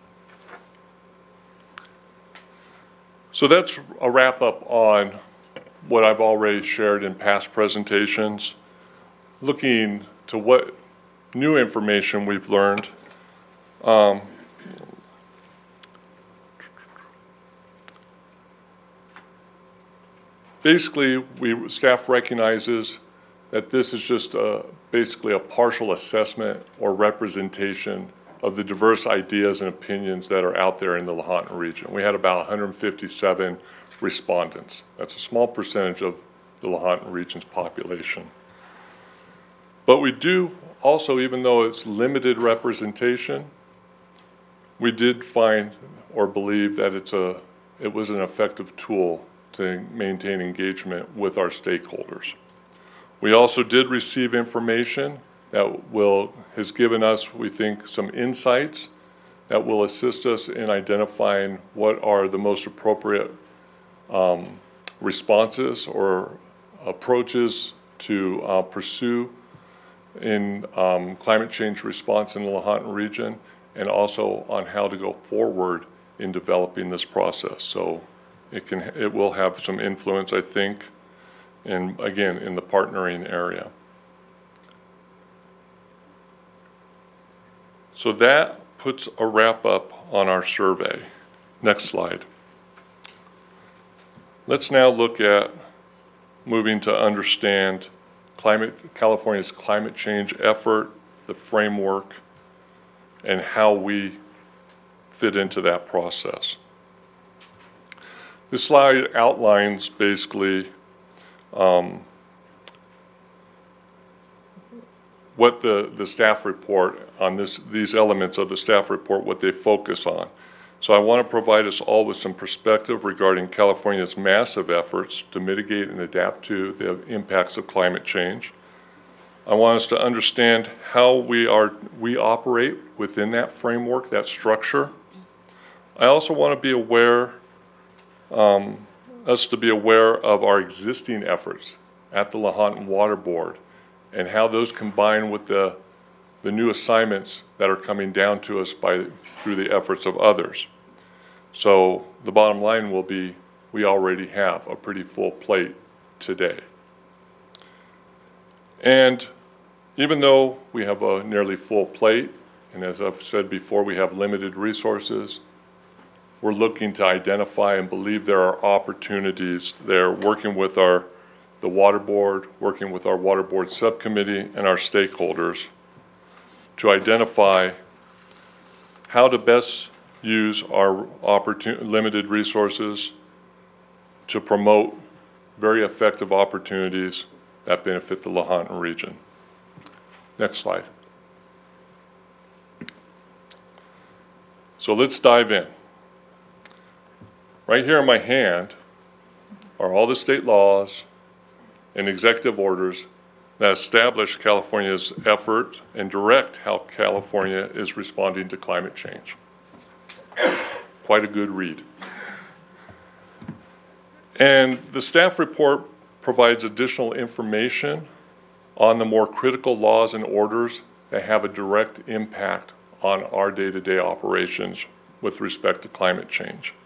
So that's a wrap up on what I've already shared in past presentations. Looking to what new information we've learned. Um, basically, we, staff recognizes that this is just a, basically a partial assessment or representation of the diverse ideas and opinions that are out there in the Lahontan region. We had about one hundred fifty-seven respondents. That's a small percentage of the Lahontan region's population. But we do also, even though it's limited representation, we did find or believe that it's a, it was an effective tool to maintain engagement with our stakeholders. We also did receive information that will, has given us, we think, some insights that will assist us in identifying what are the most appropriate um, responses or approaches to uh, pursue in um, climate change response in the Lahontan region, and also on how to go forward in developing this process. So it can, it will have some influence, I think, and again, in the partnering area. So that puts a wrap up on our survey. Next slide. Let's now look at moving to understand climate, California's climate change effort, the framework, and how we fit into that process. This slide outlines basically um, what the, the staff report on this, these elements of the staff report, what they focus on. So I want to provide us all with some perspective regarding California's massive efforts to mitigate and adapt to the impacts of climate change. I want us to understand how we are, we operate within that framework, that structure. I also want to be aware, um, us to be aware of our existing efforts at the Lahontan Water Board and how those combine with the, the new assignments that are coming down to us by, through the efforts of others. So the bottom line will be, we already have a pretty full plate today. And even though we have a nearly full plate, and as I've said before, we have limited resources, we're looking to identify and believe there are opportunities there, working with our, the Water Board, working with our Water Board subcommittee and our stakeholders to identify how to best use our limited resources to promote very effective opportunities that benefit the Lahontan region. Next slide. So let's dive in. Right here in my hand are all the state laws and executive orders that establish California's effort and direct how California is responding to climate change. Quite a good read. And the staff report provides additional information on the more critical laws and orders that have a direct impact on our day-to-day operations with respect to climate change.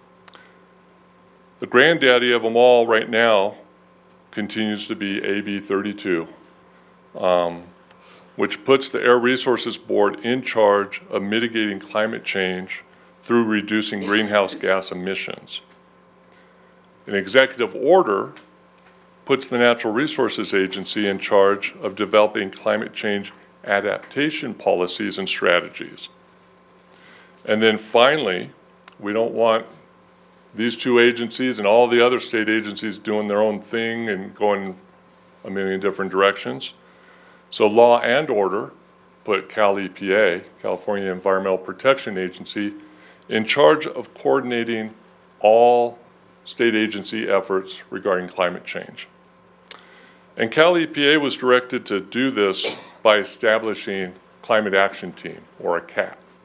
The granddaddy of them all right now continues to be A B thirty-two, um, which puts the Air Resources Board in charge of mitigating climate change through reducing greenhouse gas emissions. An executive order puts the Natural Resources Agency in charge of developing climate change adaptation policies and strategies. And then finally, we don't want these two agencies and all the other state agencies doing their own thing and going a million different directions. So Law and Order put Cal E P A, California Environmental Protection Agency, in charge of coordinating all state agency efforts regarding climate change. And Cal E P A was directed to do this by establishing Climate Action Team, or a C A T.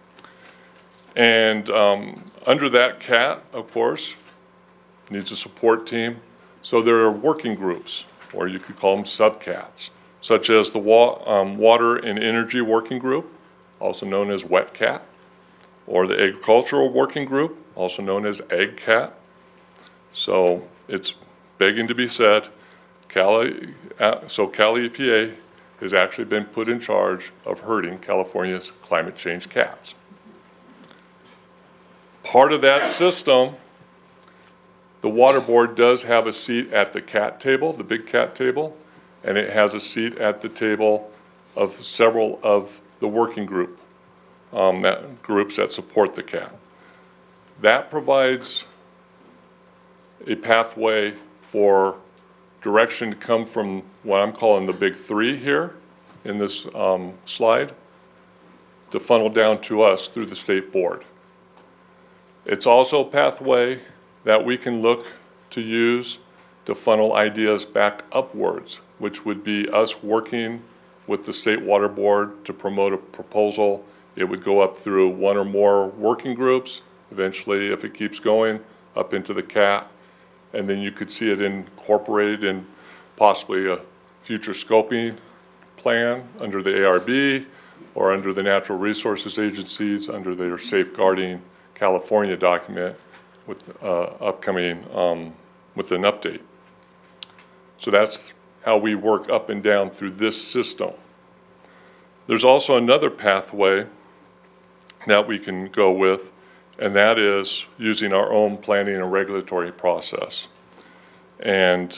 And um, under that C A T, of course, needs a support team. So there are working groups, or you could call them sub-C A Ts, such as the Wa um, Water and Energy Working Group, also known as W E T C A T, or the Agricultural Working Group, also known as Ag C A T. So it's begging to be said, Cali, uh, so Cal E P A has actually been put in charge of herding California's climate change cats. Part of that system The water board does have a seat at the cat table, the big cat table, and it has a seat at the table of several of the working group, um, that, groups that support the cat. That provides a pathway for direction to come from what I'm calling the big three here in this um, slide to funnel down to us through the state board. It's also a pathway that we can look to use to funnel ideas back upwards, which would be us working with the State Water Board to promote a proposal. It would go up through one or more working groups, eventually, if it keeps going, up into the C A T, and then you could see it incorporated in possibly a future scoping plan under the A R B or under the Natural Resources Agencies, under their Safeguarding California document with uh, upcoming, um, with an update. So that's how we work up and down through this system. There's also another pathway that we can go with, and that is using our own planning and regulatory process. And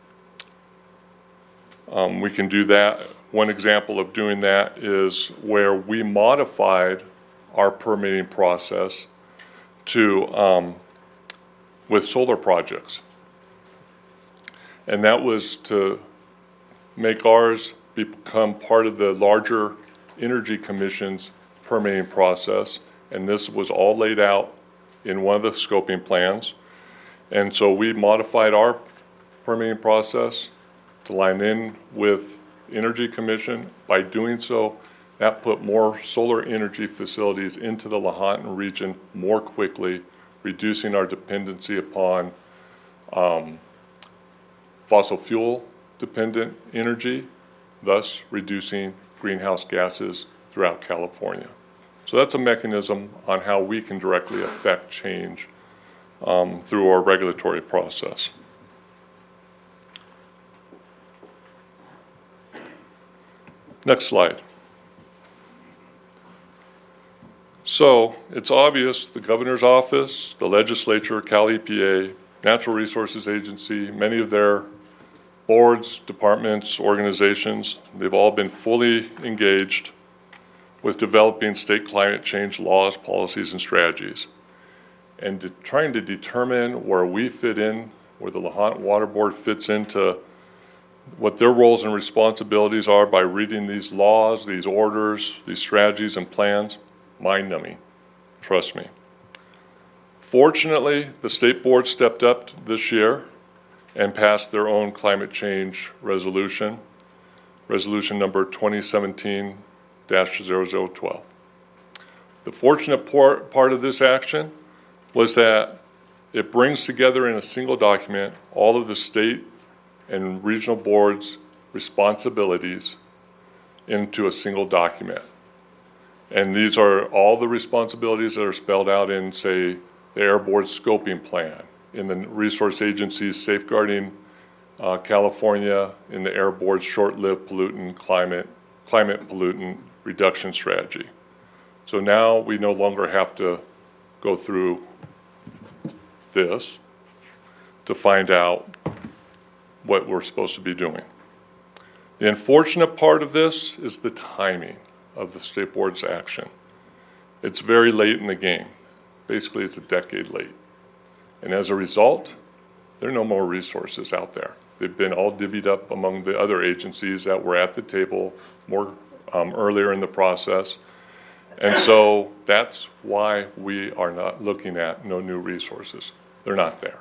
um, we can do that. One example of doing that is where we modified our permitting process to, um, with solar projects. And that was to make ours become part of the larger Energy Commission's permitting process. And this was all laid out in one of the scoping plans. And so we modified our permitting process to line in with Energy Commission. By doing so, that put more solar energy facilities into the Lahontan region more quickly, reducing our dependency upon um, fossil fuel dependent energy, thus reducing greenhouse gases throughout California. So that's a mechanism on how we can directly affect change um, through our regulatory process. Next slide. So it's obvious the governor's office, the legislature, Cal E P A, Natural Resources Agency, many of their boards, departments, organizations, they've all been fully engaged with developing state climate change laws, policies, and strategies, and to trying to determine where we fit in, where the Lahontan Water Board fits into what their roles and responsibilities are by reading these laws, these orders, these strategies and plans. Mind-numbing, trust me. Fortunately, the state board stepped up this year and passed their own climate change resolution, resolution number twenty seventeen dash zero zero twelve. The fortunate part, part of this action was that it brings together in a single document all of the state and regional boards' responsibilities into a single document. And these are all the responsibilities that are spelled out in, say, the Air Board's scoping plan, in the Resource Agency's Safeguarding uh, California, in the Air Board's short-lived pollutant climate, climate pollutant reduction strategy. So now we no longer have to go through this to find out what we're supposed to be doing. The unfortunate part of this is the timing of the state board's action. It's very late in the game. Basically, it's a decade late. And as a result, there are no more resources out there. They've been all divvied up among the other agencies that were at the table more um, earlier in the process. And so that's why we are not looking at no new resources. They're not there.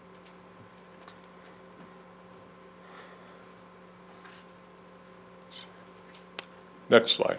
Next slide.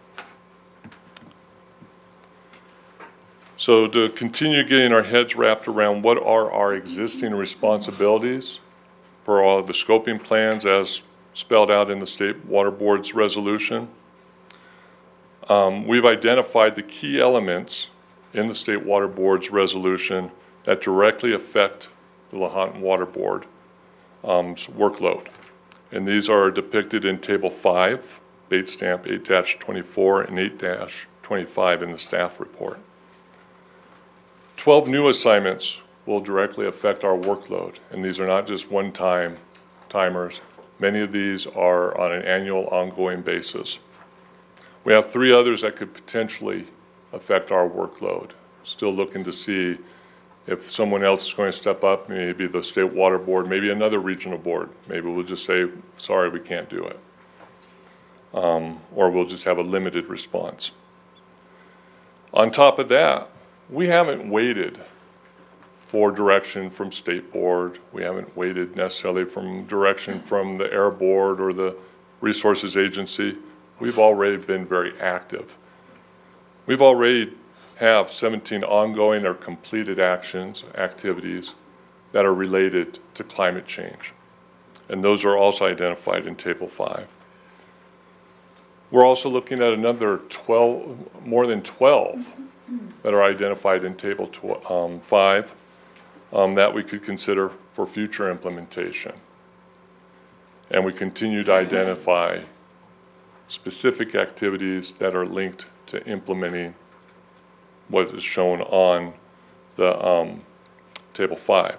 So to continue getting our heads wrapped around what are our existing responsibilities for all of the scoping plans as spelled out in the State Water Board's resolution, um, we've identified the key elements in the State Water Board's resolution that directly affect the Lahontan Water Board um, workload. And these are depicted in Table five, Bait Stamp eight dash twenty-four and eight dash twenty-five in the staff report. twelve new assignments will directly affect our workload. And these are not just one-time timers. Many of these are on an annual, ongoing basis. We have three others that could potentially affect our workload. Still looking to see if someone else is going to step up, maybe the State Water Board, maybe another regional board. Maybe we'll just say, sorry, we can't do it. Um, or we'll just have a limited response. On top of that, we haven't waited for direction from State Board. We haven't waited necessarily from direction from the Air Board or the Resources Agency. We've already been very active. We've already have seventeen ongoing or completed actions, activities that are related to climate change. And those are also identified in Table five. We're also looking at another twelve, more than twelve that are identified in Table um, five um, that we could consider for future implementation. And we continue to identify specific activities that are linked to implementing what is shown on the um, Table five.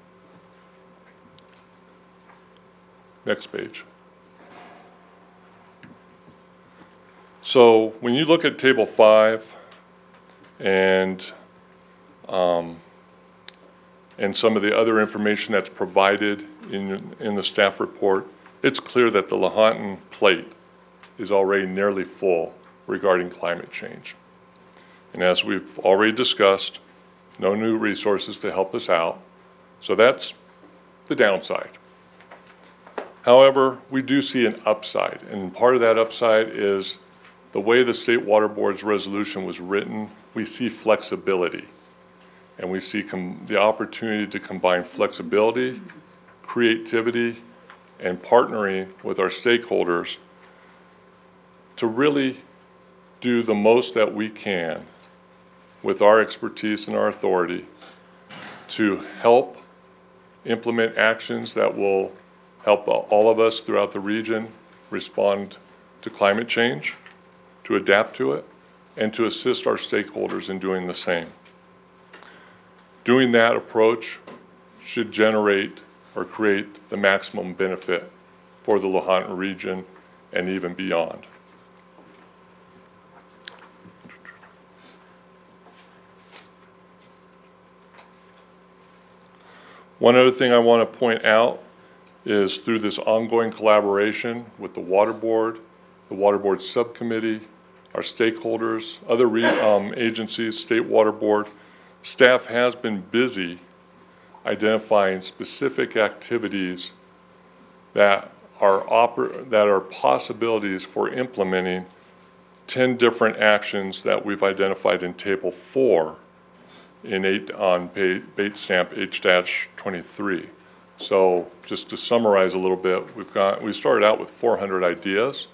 Next page. So when you look at Table five and um, and some of the other information that's provided in, in the staff report, it's clear that the Lahontan plate is already nearly full regarding climate change. And as we've already discussed, no new resources to help us out. So that's the downside. However, we do see an upside, and part of that upside is the way the State Water Board's resolution was written. We see flexibility, and we see com the opportunity to combine flexibility, creativity, and partnering with our stakeholders to really do the most that we can with our expertise and our authority to help implement actions that will help all of us throughout the region respond to climate change, to adapt to it, and to assist our stakeholders in doing the same. Doing that approach should generate or create the maximum benefit for the Lahontan region and even beyond. One other thing I want to point out is through this ongoing collaboration with the Water Board, the Water Board Subcommittee, our stakeholders, other re um, agencies, State Water Board, staff has been busy identifying specific activities that are, oper that are possibilities for implementing ten different actions that we've identified in Table four in eight on bait stamp H twenty-three. So just to summarize a little bit, we've got, we started out with four hundred ideas.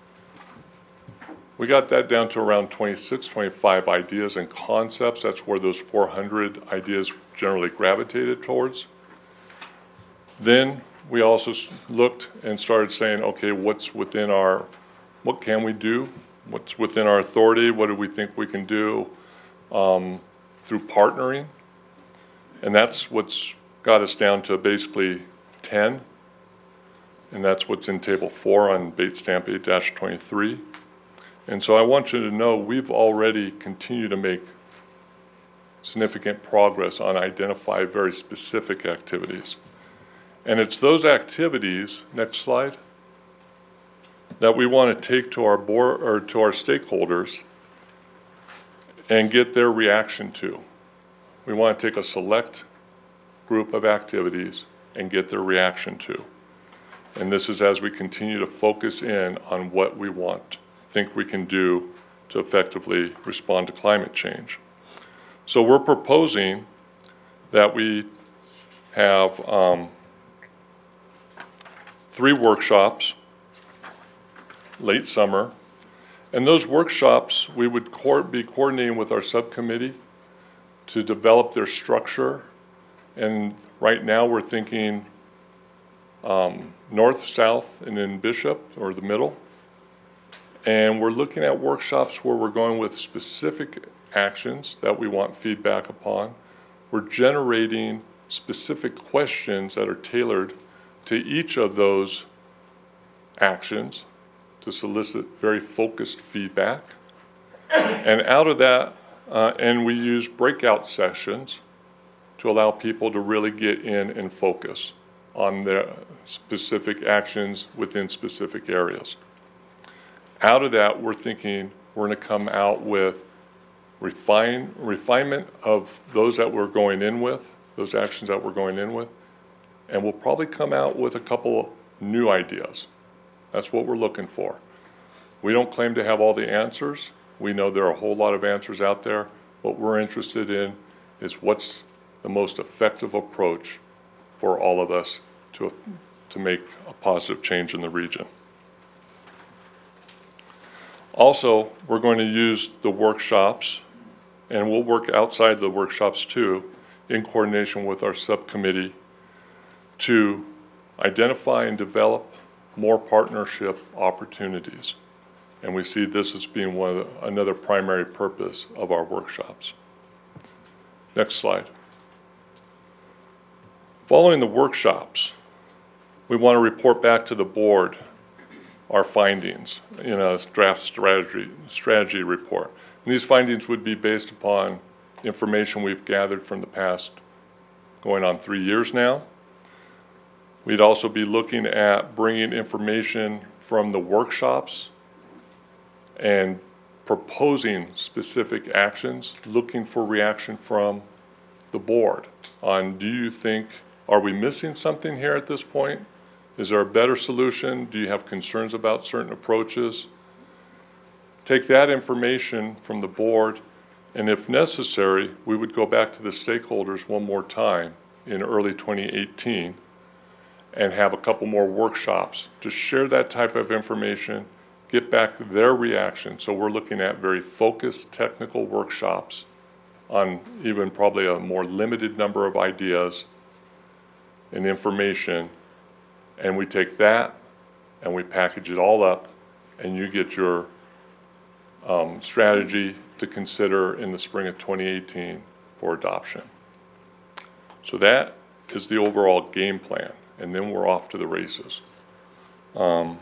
We got that down to around twenty-six, twenty-five ideas and concepts. That's where those four hundred ideas generally gravitated towards. Then we also looked and started saying, okay, what's within our, what can we do? What's within our authority? What do we think we can do um, through partnering? And that's what's got us down to basically ten. And that's what's in Table four on bait stamp eight twenty-three. And so I want you to know we've already continued to make significant progress on identifying very specific activities. And it's those activities, next slide, that we want to take to our board or to our stakeholders and get their reaction to. We want to take a select group of activities and get their reaction to. And this is as we continue to focus in on what we want, think we can do to effectively respond to climate change. So we're proposing that we have um, three workshops late summer, and those workshops we would co be coordinating with our subcommittee to develop their structure. And right now we're thinking um, north, south, and in Bishop, or the middle. And we're looking at workshops where we're going with specific actions that we want feedback upon. we're generating specific questions that are tailored to each of those actions to solicit very focused feedback. And out of that, uh, and we use breakout sessions to allow people to really get in and focus on their specific actions within specific areas. Out of that, we're thinking we're going to come out with refine, refinement of those that we're going in with, those actions that we're going in with, and we'll probably come out with a couple new ideas. That's what we're looking for. We don't claim to have all the answers. We know there are a whole lot of answers out there. What we're interested in is what's the most effective approach for all of us to, to make a positive change in the region. Also, we're going to use the workshops, and we'll work outside the workshops too, in coordination with our subcommittee, to identify and develop more partnership opportunities. And we see this as being one of the, another primary purpose of our workshops. Next slide. Following the workshops, we want to report back to the board our findings in a draft strategy, strategy report. And these findings would be based upon information we've gathered from the past going on three years now. We'd also be looking at bringing information from the workshops and proposing specific actions, looking for reaction from the board on, do you think, are we missing something here at this point? Is there a better solution? Do you have concerns about certain approaches? Take that information from the board, and if necessary, we would go back to the stakeholders one more time in early twenty eighteen and have a couple more workshops to share that type of information, get back their reaction. So we're looking at very focused technical workshops on even probably a more limited number of ideas and information, and we take that and we package it all up, and you get your um, strategy to consider in the spring of twenty eighteen for adoption. So that is the overall game plan, and then we're off to the races. Um,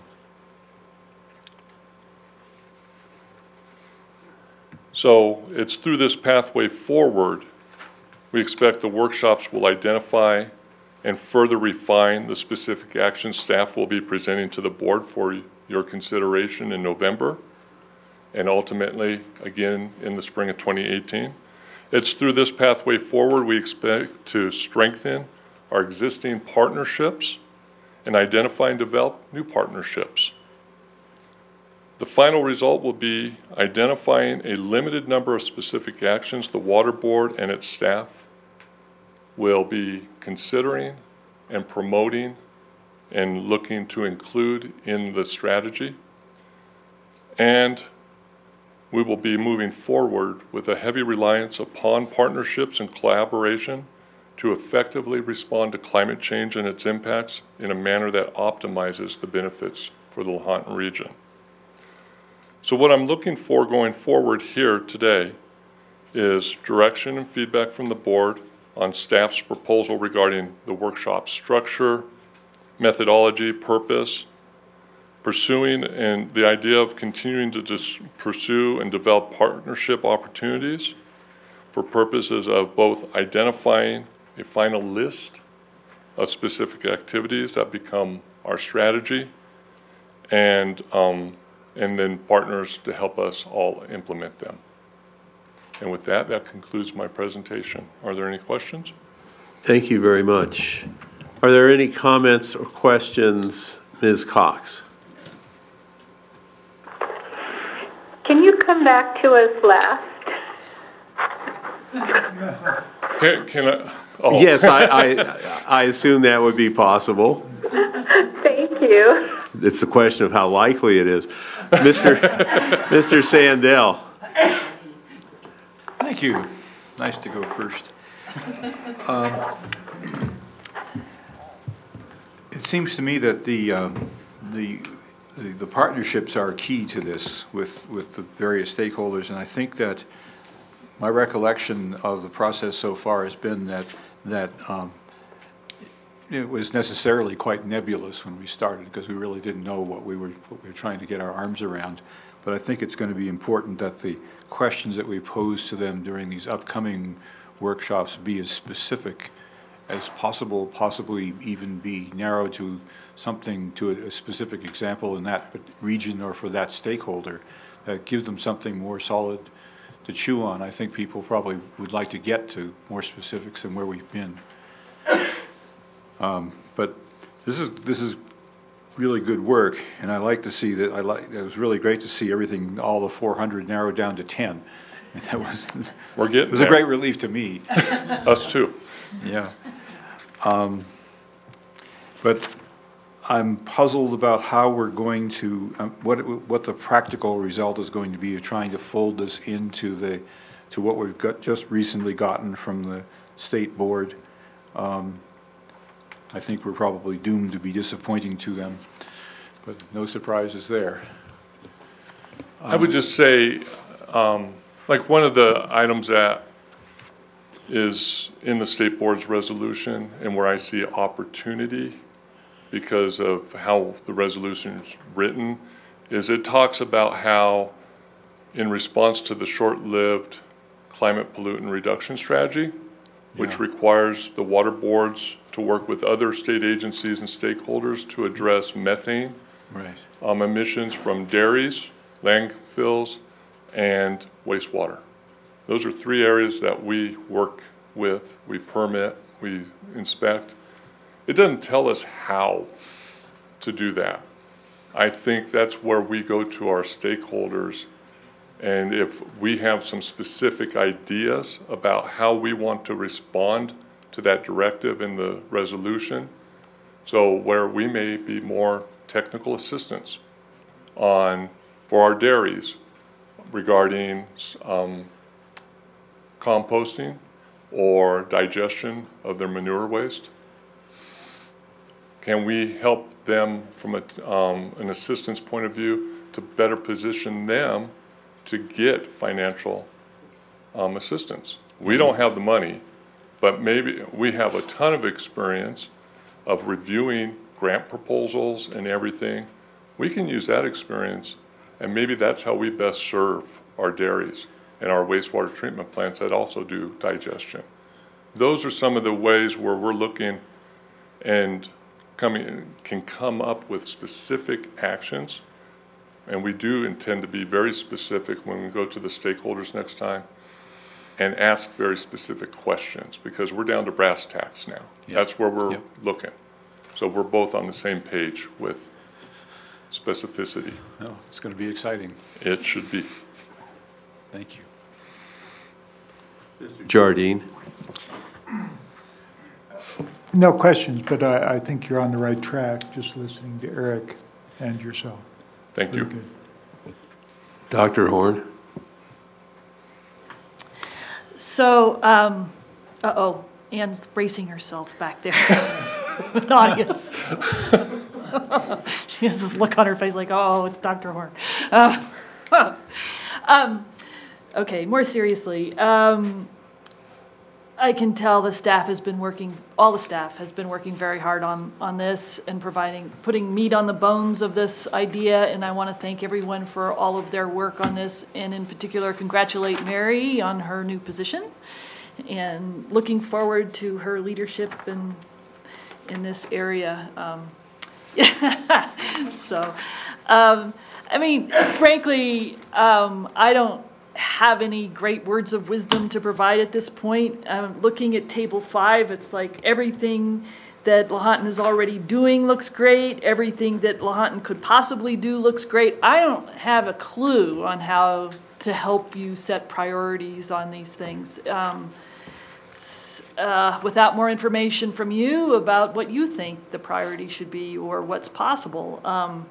so it's through this pathway forward, we expect the workshops will identify and further refine the specific action staff will be presenting to the board for your consideration in November, and ultimately again in the spring of twenty eighteen. It's through this pathway forward we expect to strengthen our existing partnerships and identify and develop new partnerships. The final result will be identifying a limited number of specific actions the Water Board and its staff will be considering and promoting and looking to include in the strategy. And we will be moving forward with a heavy reliance upon partnerships and collaboration to effectively respond to climate change and its impacts in a manner that optimizes the benefits for the Lahontan region. So what I'm looking for going forward here today is direction and feedback from the board on staff's proposal regarding the workshop structure, methodology, purpose, pursuing and the idea of continuing to just pursue and develop partnership opportunities for purposes of both identifying a final list of specific activities that become our strategy, and um, and then partners to help us all implement them. And with that, that concludes my presentation. Are there any questions? Thank you very much. Are there any comments or questions, Miz Cox? Can you come back to us last? Can, can I? Oh. Yes, I, I, I assume that would be possible. Thank you. It's a question of how likely it is. Mister Mister Sandell. Thank you. Nice to go first. Um, it seems to me that the, uh, the the the partnerships are key to this with with the various stakeholders, and I think that my recollection of the process so far has been that, that um, it was necessarily quite nebulous when we started, because we really didn't know what we were, what we were trying to get our arms around. But I think it's going to be important that the questions that we pose to them during these upcoming workshops be as specific as possible, possibly even be narrowed to something, to a, a specific example in that region or for that stakeholder, that gives them something more solid to chew on. I think people probably would like to get to more specifics than where we've been. Um, but this is this is really good work, and I like to see that. I like. It was really great to see everything, all the four hundred narrowed down to ten. And that was. We're getting. It was there. a great relief to me. Us too. Yeah. Um, but I'm puzzled about how we're going to um, what it, what the practical result is going to be of trying to fold this into the to what we've got just recently gotten from the state board. Um, I think we're probably doomed to be disappointing to them, but no surprises there. I would just say, um, like one of the items that is in the state board's resolution and where I see opportunity because of how the resolution is written, is it talks about how in response to the short-lived climate pollutant reduction strategy, which Yeah. requires the water boards to work with other state agencies and stakeholders to address methane Right. um, emissions from dairies, landfills, and wastewater. Those are three areas that we work with, we permit, we inspect. It doesn't tell us how to do that. I think that's where we go to our stakeholders, and if we have some specific ideas about how we want to respond to that directive in the resolution, so where we may be more technical assistance on, for our dairies regarding um, composting or digestion of their manure waste. Can we help them from a, um, an assistance point of view to better position them to get financial um, assistance? We don't have the money, but maybe we have a ton of experience of reviewing grant proposals and everything. We can use that experience, and maybe that's how we best serve our dairies and our wastewater treatment plants that also do digestion. Those are some of the ways where we're looking and coming, can come up with specific actions. And we do intend to be very specific when we go to the stakeholders next time and ask very specific questions, because we're down to brass tacks now. Yep. That's where we're Yep. looking. So we're both on the same page with specificity. Oh, it's going to be exciting. It should be. Thank you. Mister Jardine. No questions, but I, I think you're on the right track, just listening to Eric and yourself. Thank Very you. good. Doctor Horn. So, um, uh-oh, Ann's bracing herself back there. An audience. She has this look on her face like, oh, it's Doctor Horn. Uh, um, okay, more seriously, um, I can tell the staff has been working, all the staff has been working very hard on, on this and providing, putting meat on the bones of this idea, and I want to thank everyone for all of their work on this, and in particular congratulate Mary on her new position, and looking forward to her leadership in, in this area. Um, so, um, I mean, frankly, um, I don't have any great words of wisdom to provide at this point. Um, looking at table five, it's like everything that Lahontan is already doing looks great. Everything that Lahontan could possibly do looks great. I don't have a clue on how to help you set priorities on these things. Um, uh, without more information from you about what you think the priority should be or what's possible. Um,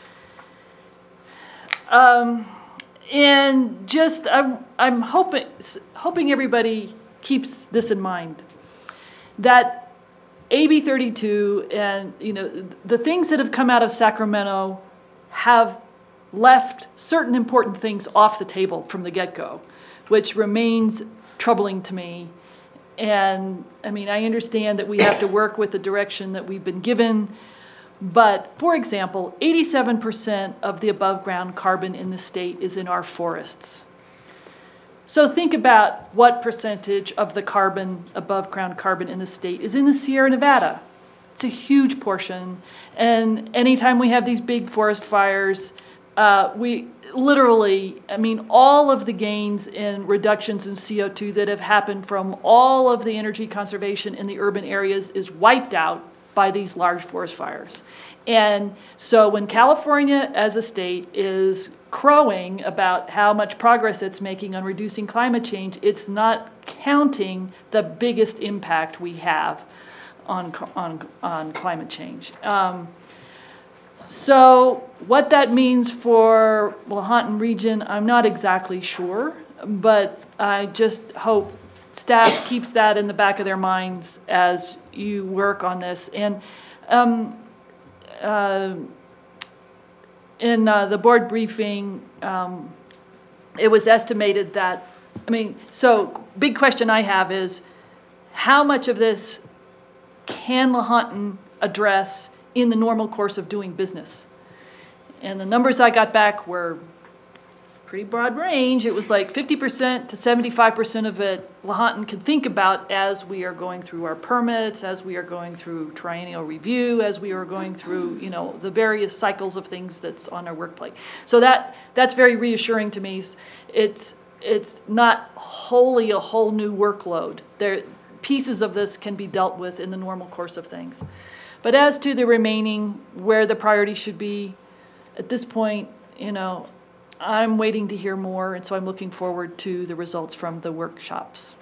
um, And just, I'm, I'm hoping, hoping everybody keeps this in mind, that A B thirty-two and, you know, the things that have come out of Sacramento have left certain important things off the table from the get-go. which remains troubling to me. And, I mean, I understand that we have to work with the direction that we've been given, but, for example, eighty-seven percent of the above-ground carbon in the state is in our forests. So think about what percentage of the carbon, above-ground carbon in the state is in the Sierra Nevada. It's a huge portion, and anytime we have these big forest fires, uh, we literally, I mean, all of the gains in reductions in C O two that have happened from all of the energy conservation in the urban areas is wiped out by these large forest fires. And so when California as a state is crowing about how much progress it's making on reducing climate change, it's not counting the biggest impact we have on, on, on climate change. Um, so what that means for Lahontan region, I'm not exactly sure, but I just hope staff keeps that in the back of their minds as you work on this. And um, uh, in uh, the board briefing, um, it was estimated that, I mean, so big question I have is, how much of this can Lahontan address in the normal course of doing business? And the numbers I got back were pretty broad range. It was like fifty percent to seventy-five percent of it Lahontan can think about as we are going through our permits, as we are going through triennial review, as we are going through, you know, the various cycles of things that's on our work plate. So that that's very reassuring to me. It's it's not wholly a whole new workload. There pieces of this can be dealt with in the normal course of things. But as to the remaining, where the priority should be, at this point, you know, I'm waiting to hear more, and so I'm looking forward to the results from the workshops.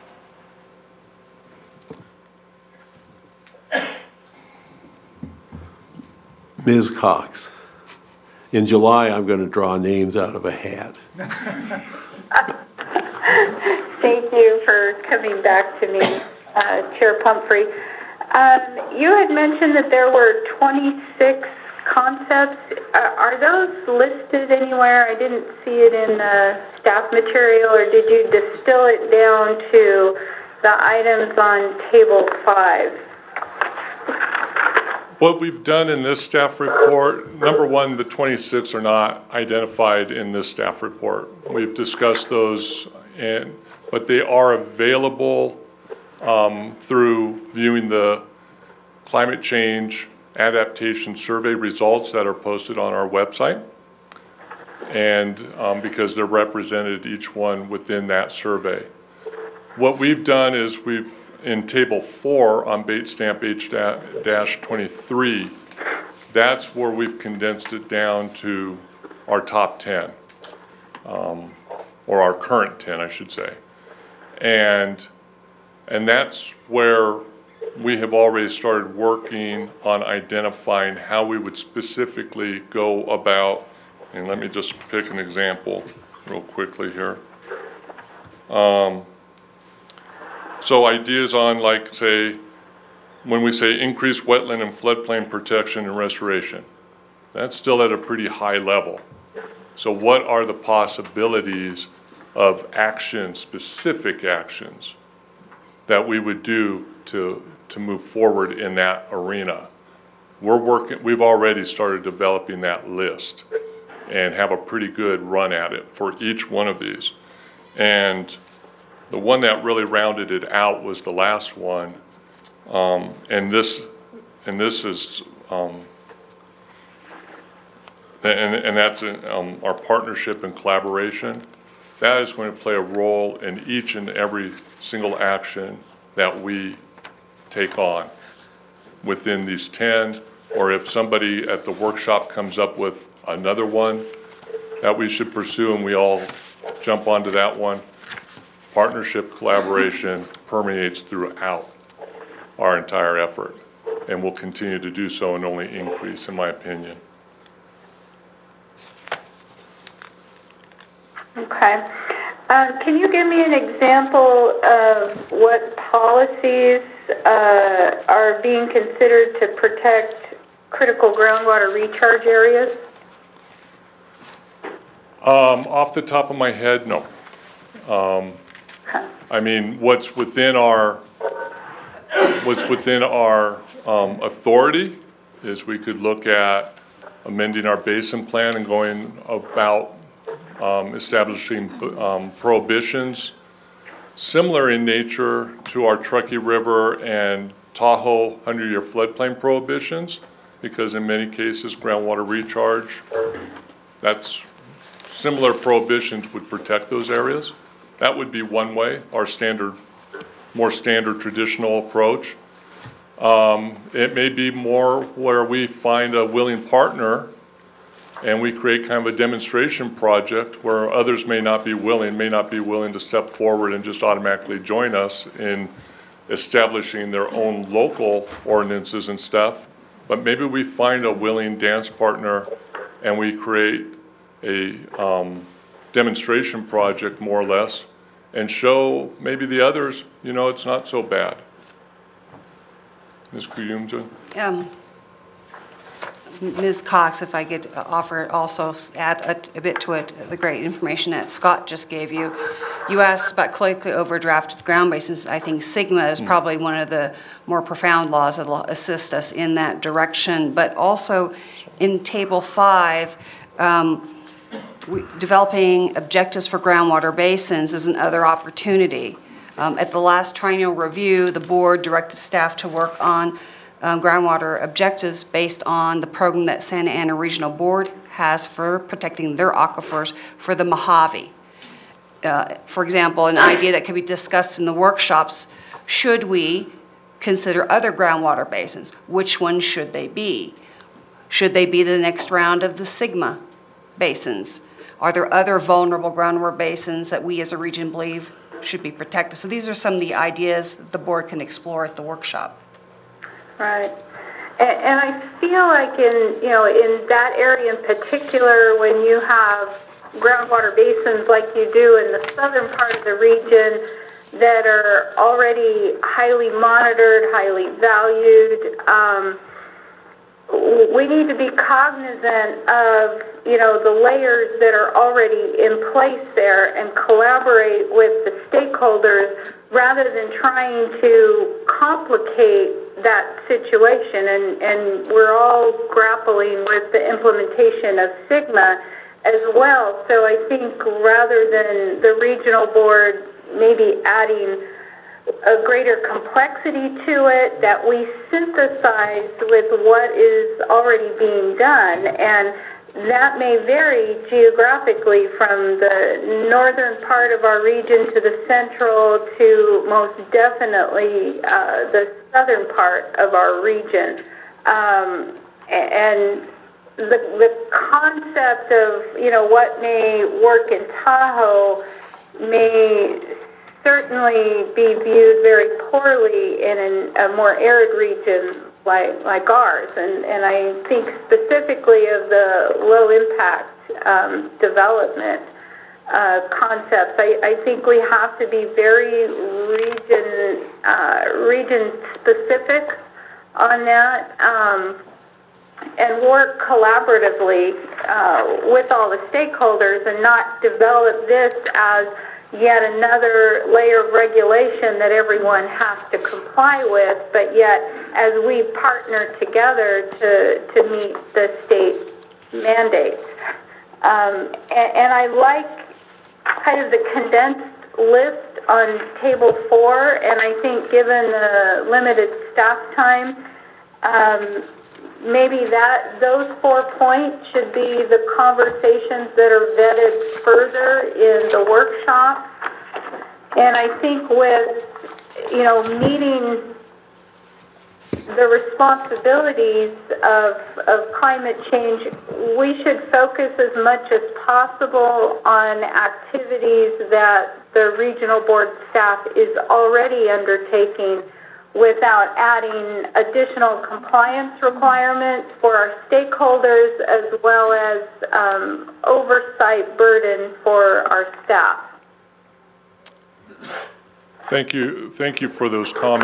Miz Cox, in July, I'm going to draw names out of a hat. Thank you for coming back to me, uh, Chair Pumphrey. Um, you had mentioned that there were twenty-six concepts. Uh, are those listed anywhere? I didn't see it in the staff material, or did you distill it down to the items on table five? What we've done in this staff report, number one, the twenty-six are not identified in this staff report. We've discussed those, and, but they are available um, through viewing the climate change adaptation survey results that are posted on our website. And um, because they're represented each one within that survey. What we've done is we've, in table four on bait stamp H twenty-three, that's where we've condensed it down to our top ten, um, or our current ten, I should say. And, and that's where we have already started working on identifying how we would specifically go about, and let me just pick an example real quickly here. Um, so ideas on, like, say, when we say increased wetland and floodplain protection and restoration, that's still at a pretty high level. So what are the possibilities of action, specific actions, that we would do to to move forward in that arena? We're working, we've already started developing that list and have a pretty good run at it for each one of these. And the one that really rounded it out was the last one. Um, and this, and this is, um, and, and that's um, our partnership and collaboration. That is going to play a role in each and every single action that we take on within these ten, or if somebody at the workshop comes up with another one that we should pursue and we all jump onto that one. Partnership, collaboration permeates throughout our entire effort and will continue to do so and only increase, in my opinion. Okay. Uh, can you give me an example of what policies uh, are being considered to protect critical groundwater recharge areas? Um, off the top of my head, no. Um, I mean, what's within our, what's within our um, authority is we could look at amending our basin plan and going about um, establishing um, prohibitions similar in nature to our Truckee River and Tahoe hundred-year floodplain prohibitions, because in many cases, groundwater recharge, that's similar prohibitions would protect those areas. That would be one way, our standard, more standard traditional approach. Um, it may be more where we find a willing partner and we create kind of a demonstration project where others may not be willing, may not be willing to step forward and just automatically join us in establishing their own local ordinances and stuff. But maybe we find a willing dance partner and we create a um, demonstration project, more or less, and show maybe the others, you know, it's not so bad. Miz Kuyumja? Um, Miz Cox, if I could offer also add a, a bit to it, the great information that Scott just gave you. You asked about colloquially overdrafted ground basins. I think SIGMA is probably one of the more profound laws that will assist us in that direction. But also in Table five, um, we, developing objectives for groundwater basins is another opportunity. Um, at the last triennial review, the board directed staff to work on um, groundwater objectives based on the program that Santa Ana Regional Board has for protecting their aquifers for the Mojave. Uh, for example, an idea that could be discussed in the workshops, should we consider other groundwater basins? Which ones should they be? Should they be the next round of the SIGMA basins? Are there other vulnerable groundwater basins that we as a region believe should be protected? So these are some of the ideas the board can explore at the workshop. Right. And, and I feel like in, you know, in that area in particular, when you have groundwater basins like you do in the southern part of the region that are already highly monitored, highly valued, um, we need to be cognizant of, you know, the layers that are already in place there and collaborate with the stakeholders rather than trying to complicate that situation. And, and we're all grappling with the implementation of SIGMA as well. So I think rather than the regional board maybe adding a greater complexity to it, that we synthesize with what is already being done. And that may vary geographically from the northern part of our region to the central to most definitely uh, the southern part of our region. Um, and the, the concept of, you know, what may work in Tahoe may certainly be viewed very poorly in an, a more arid region like like ours, and and I think specifically of the low impact um, development uh, concepts. I, I think we have to be very region uh, region specific on that, um, and work collaboratively uh, with all the stakeholders, and not develop this as yet another layer of regulation that everyone has to comply with, but yet as we partner together to, to meet the state mandates. Um, and, and I like kind of the condensed list on table four, and I think given the limited staff time, um, maybe that those four points should be the conversations that are vetted further in the workshop. And I think with, you know, meeting the responsibilities of, of climate change, we should focus as much as possible on activities that the regional board staff is already undertaking without adding additional compliance requirements for our stakeholders, as well as um, oversight burden for our staff. Thank you. Thank you for those comments.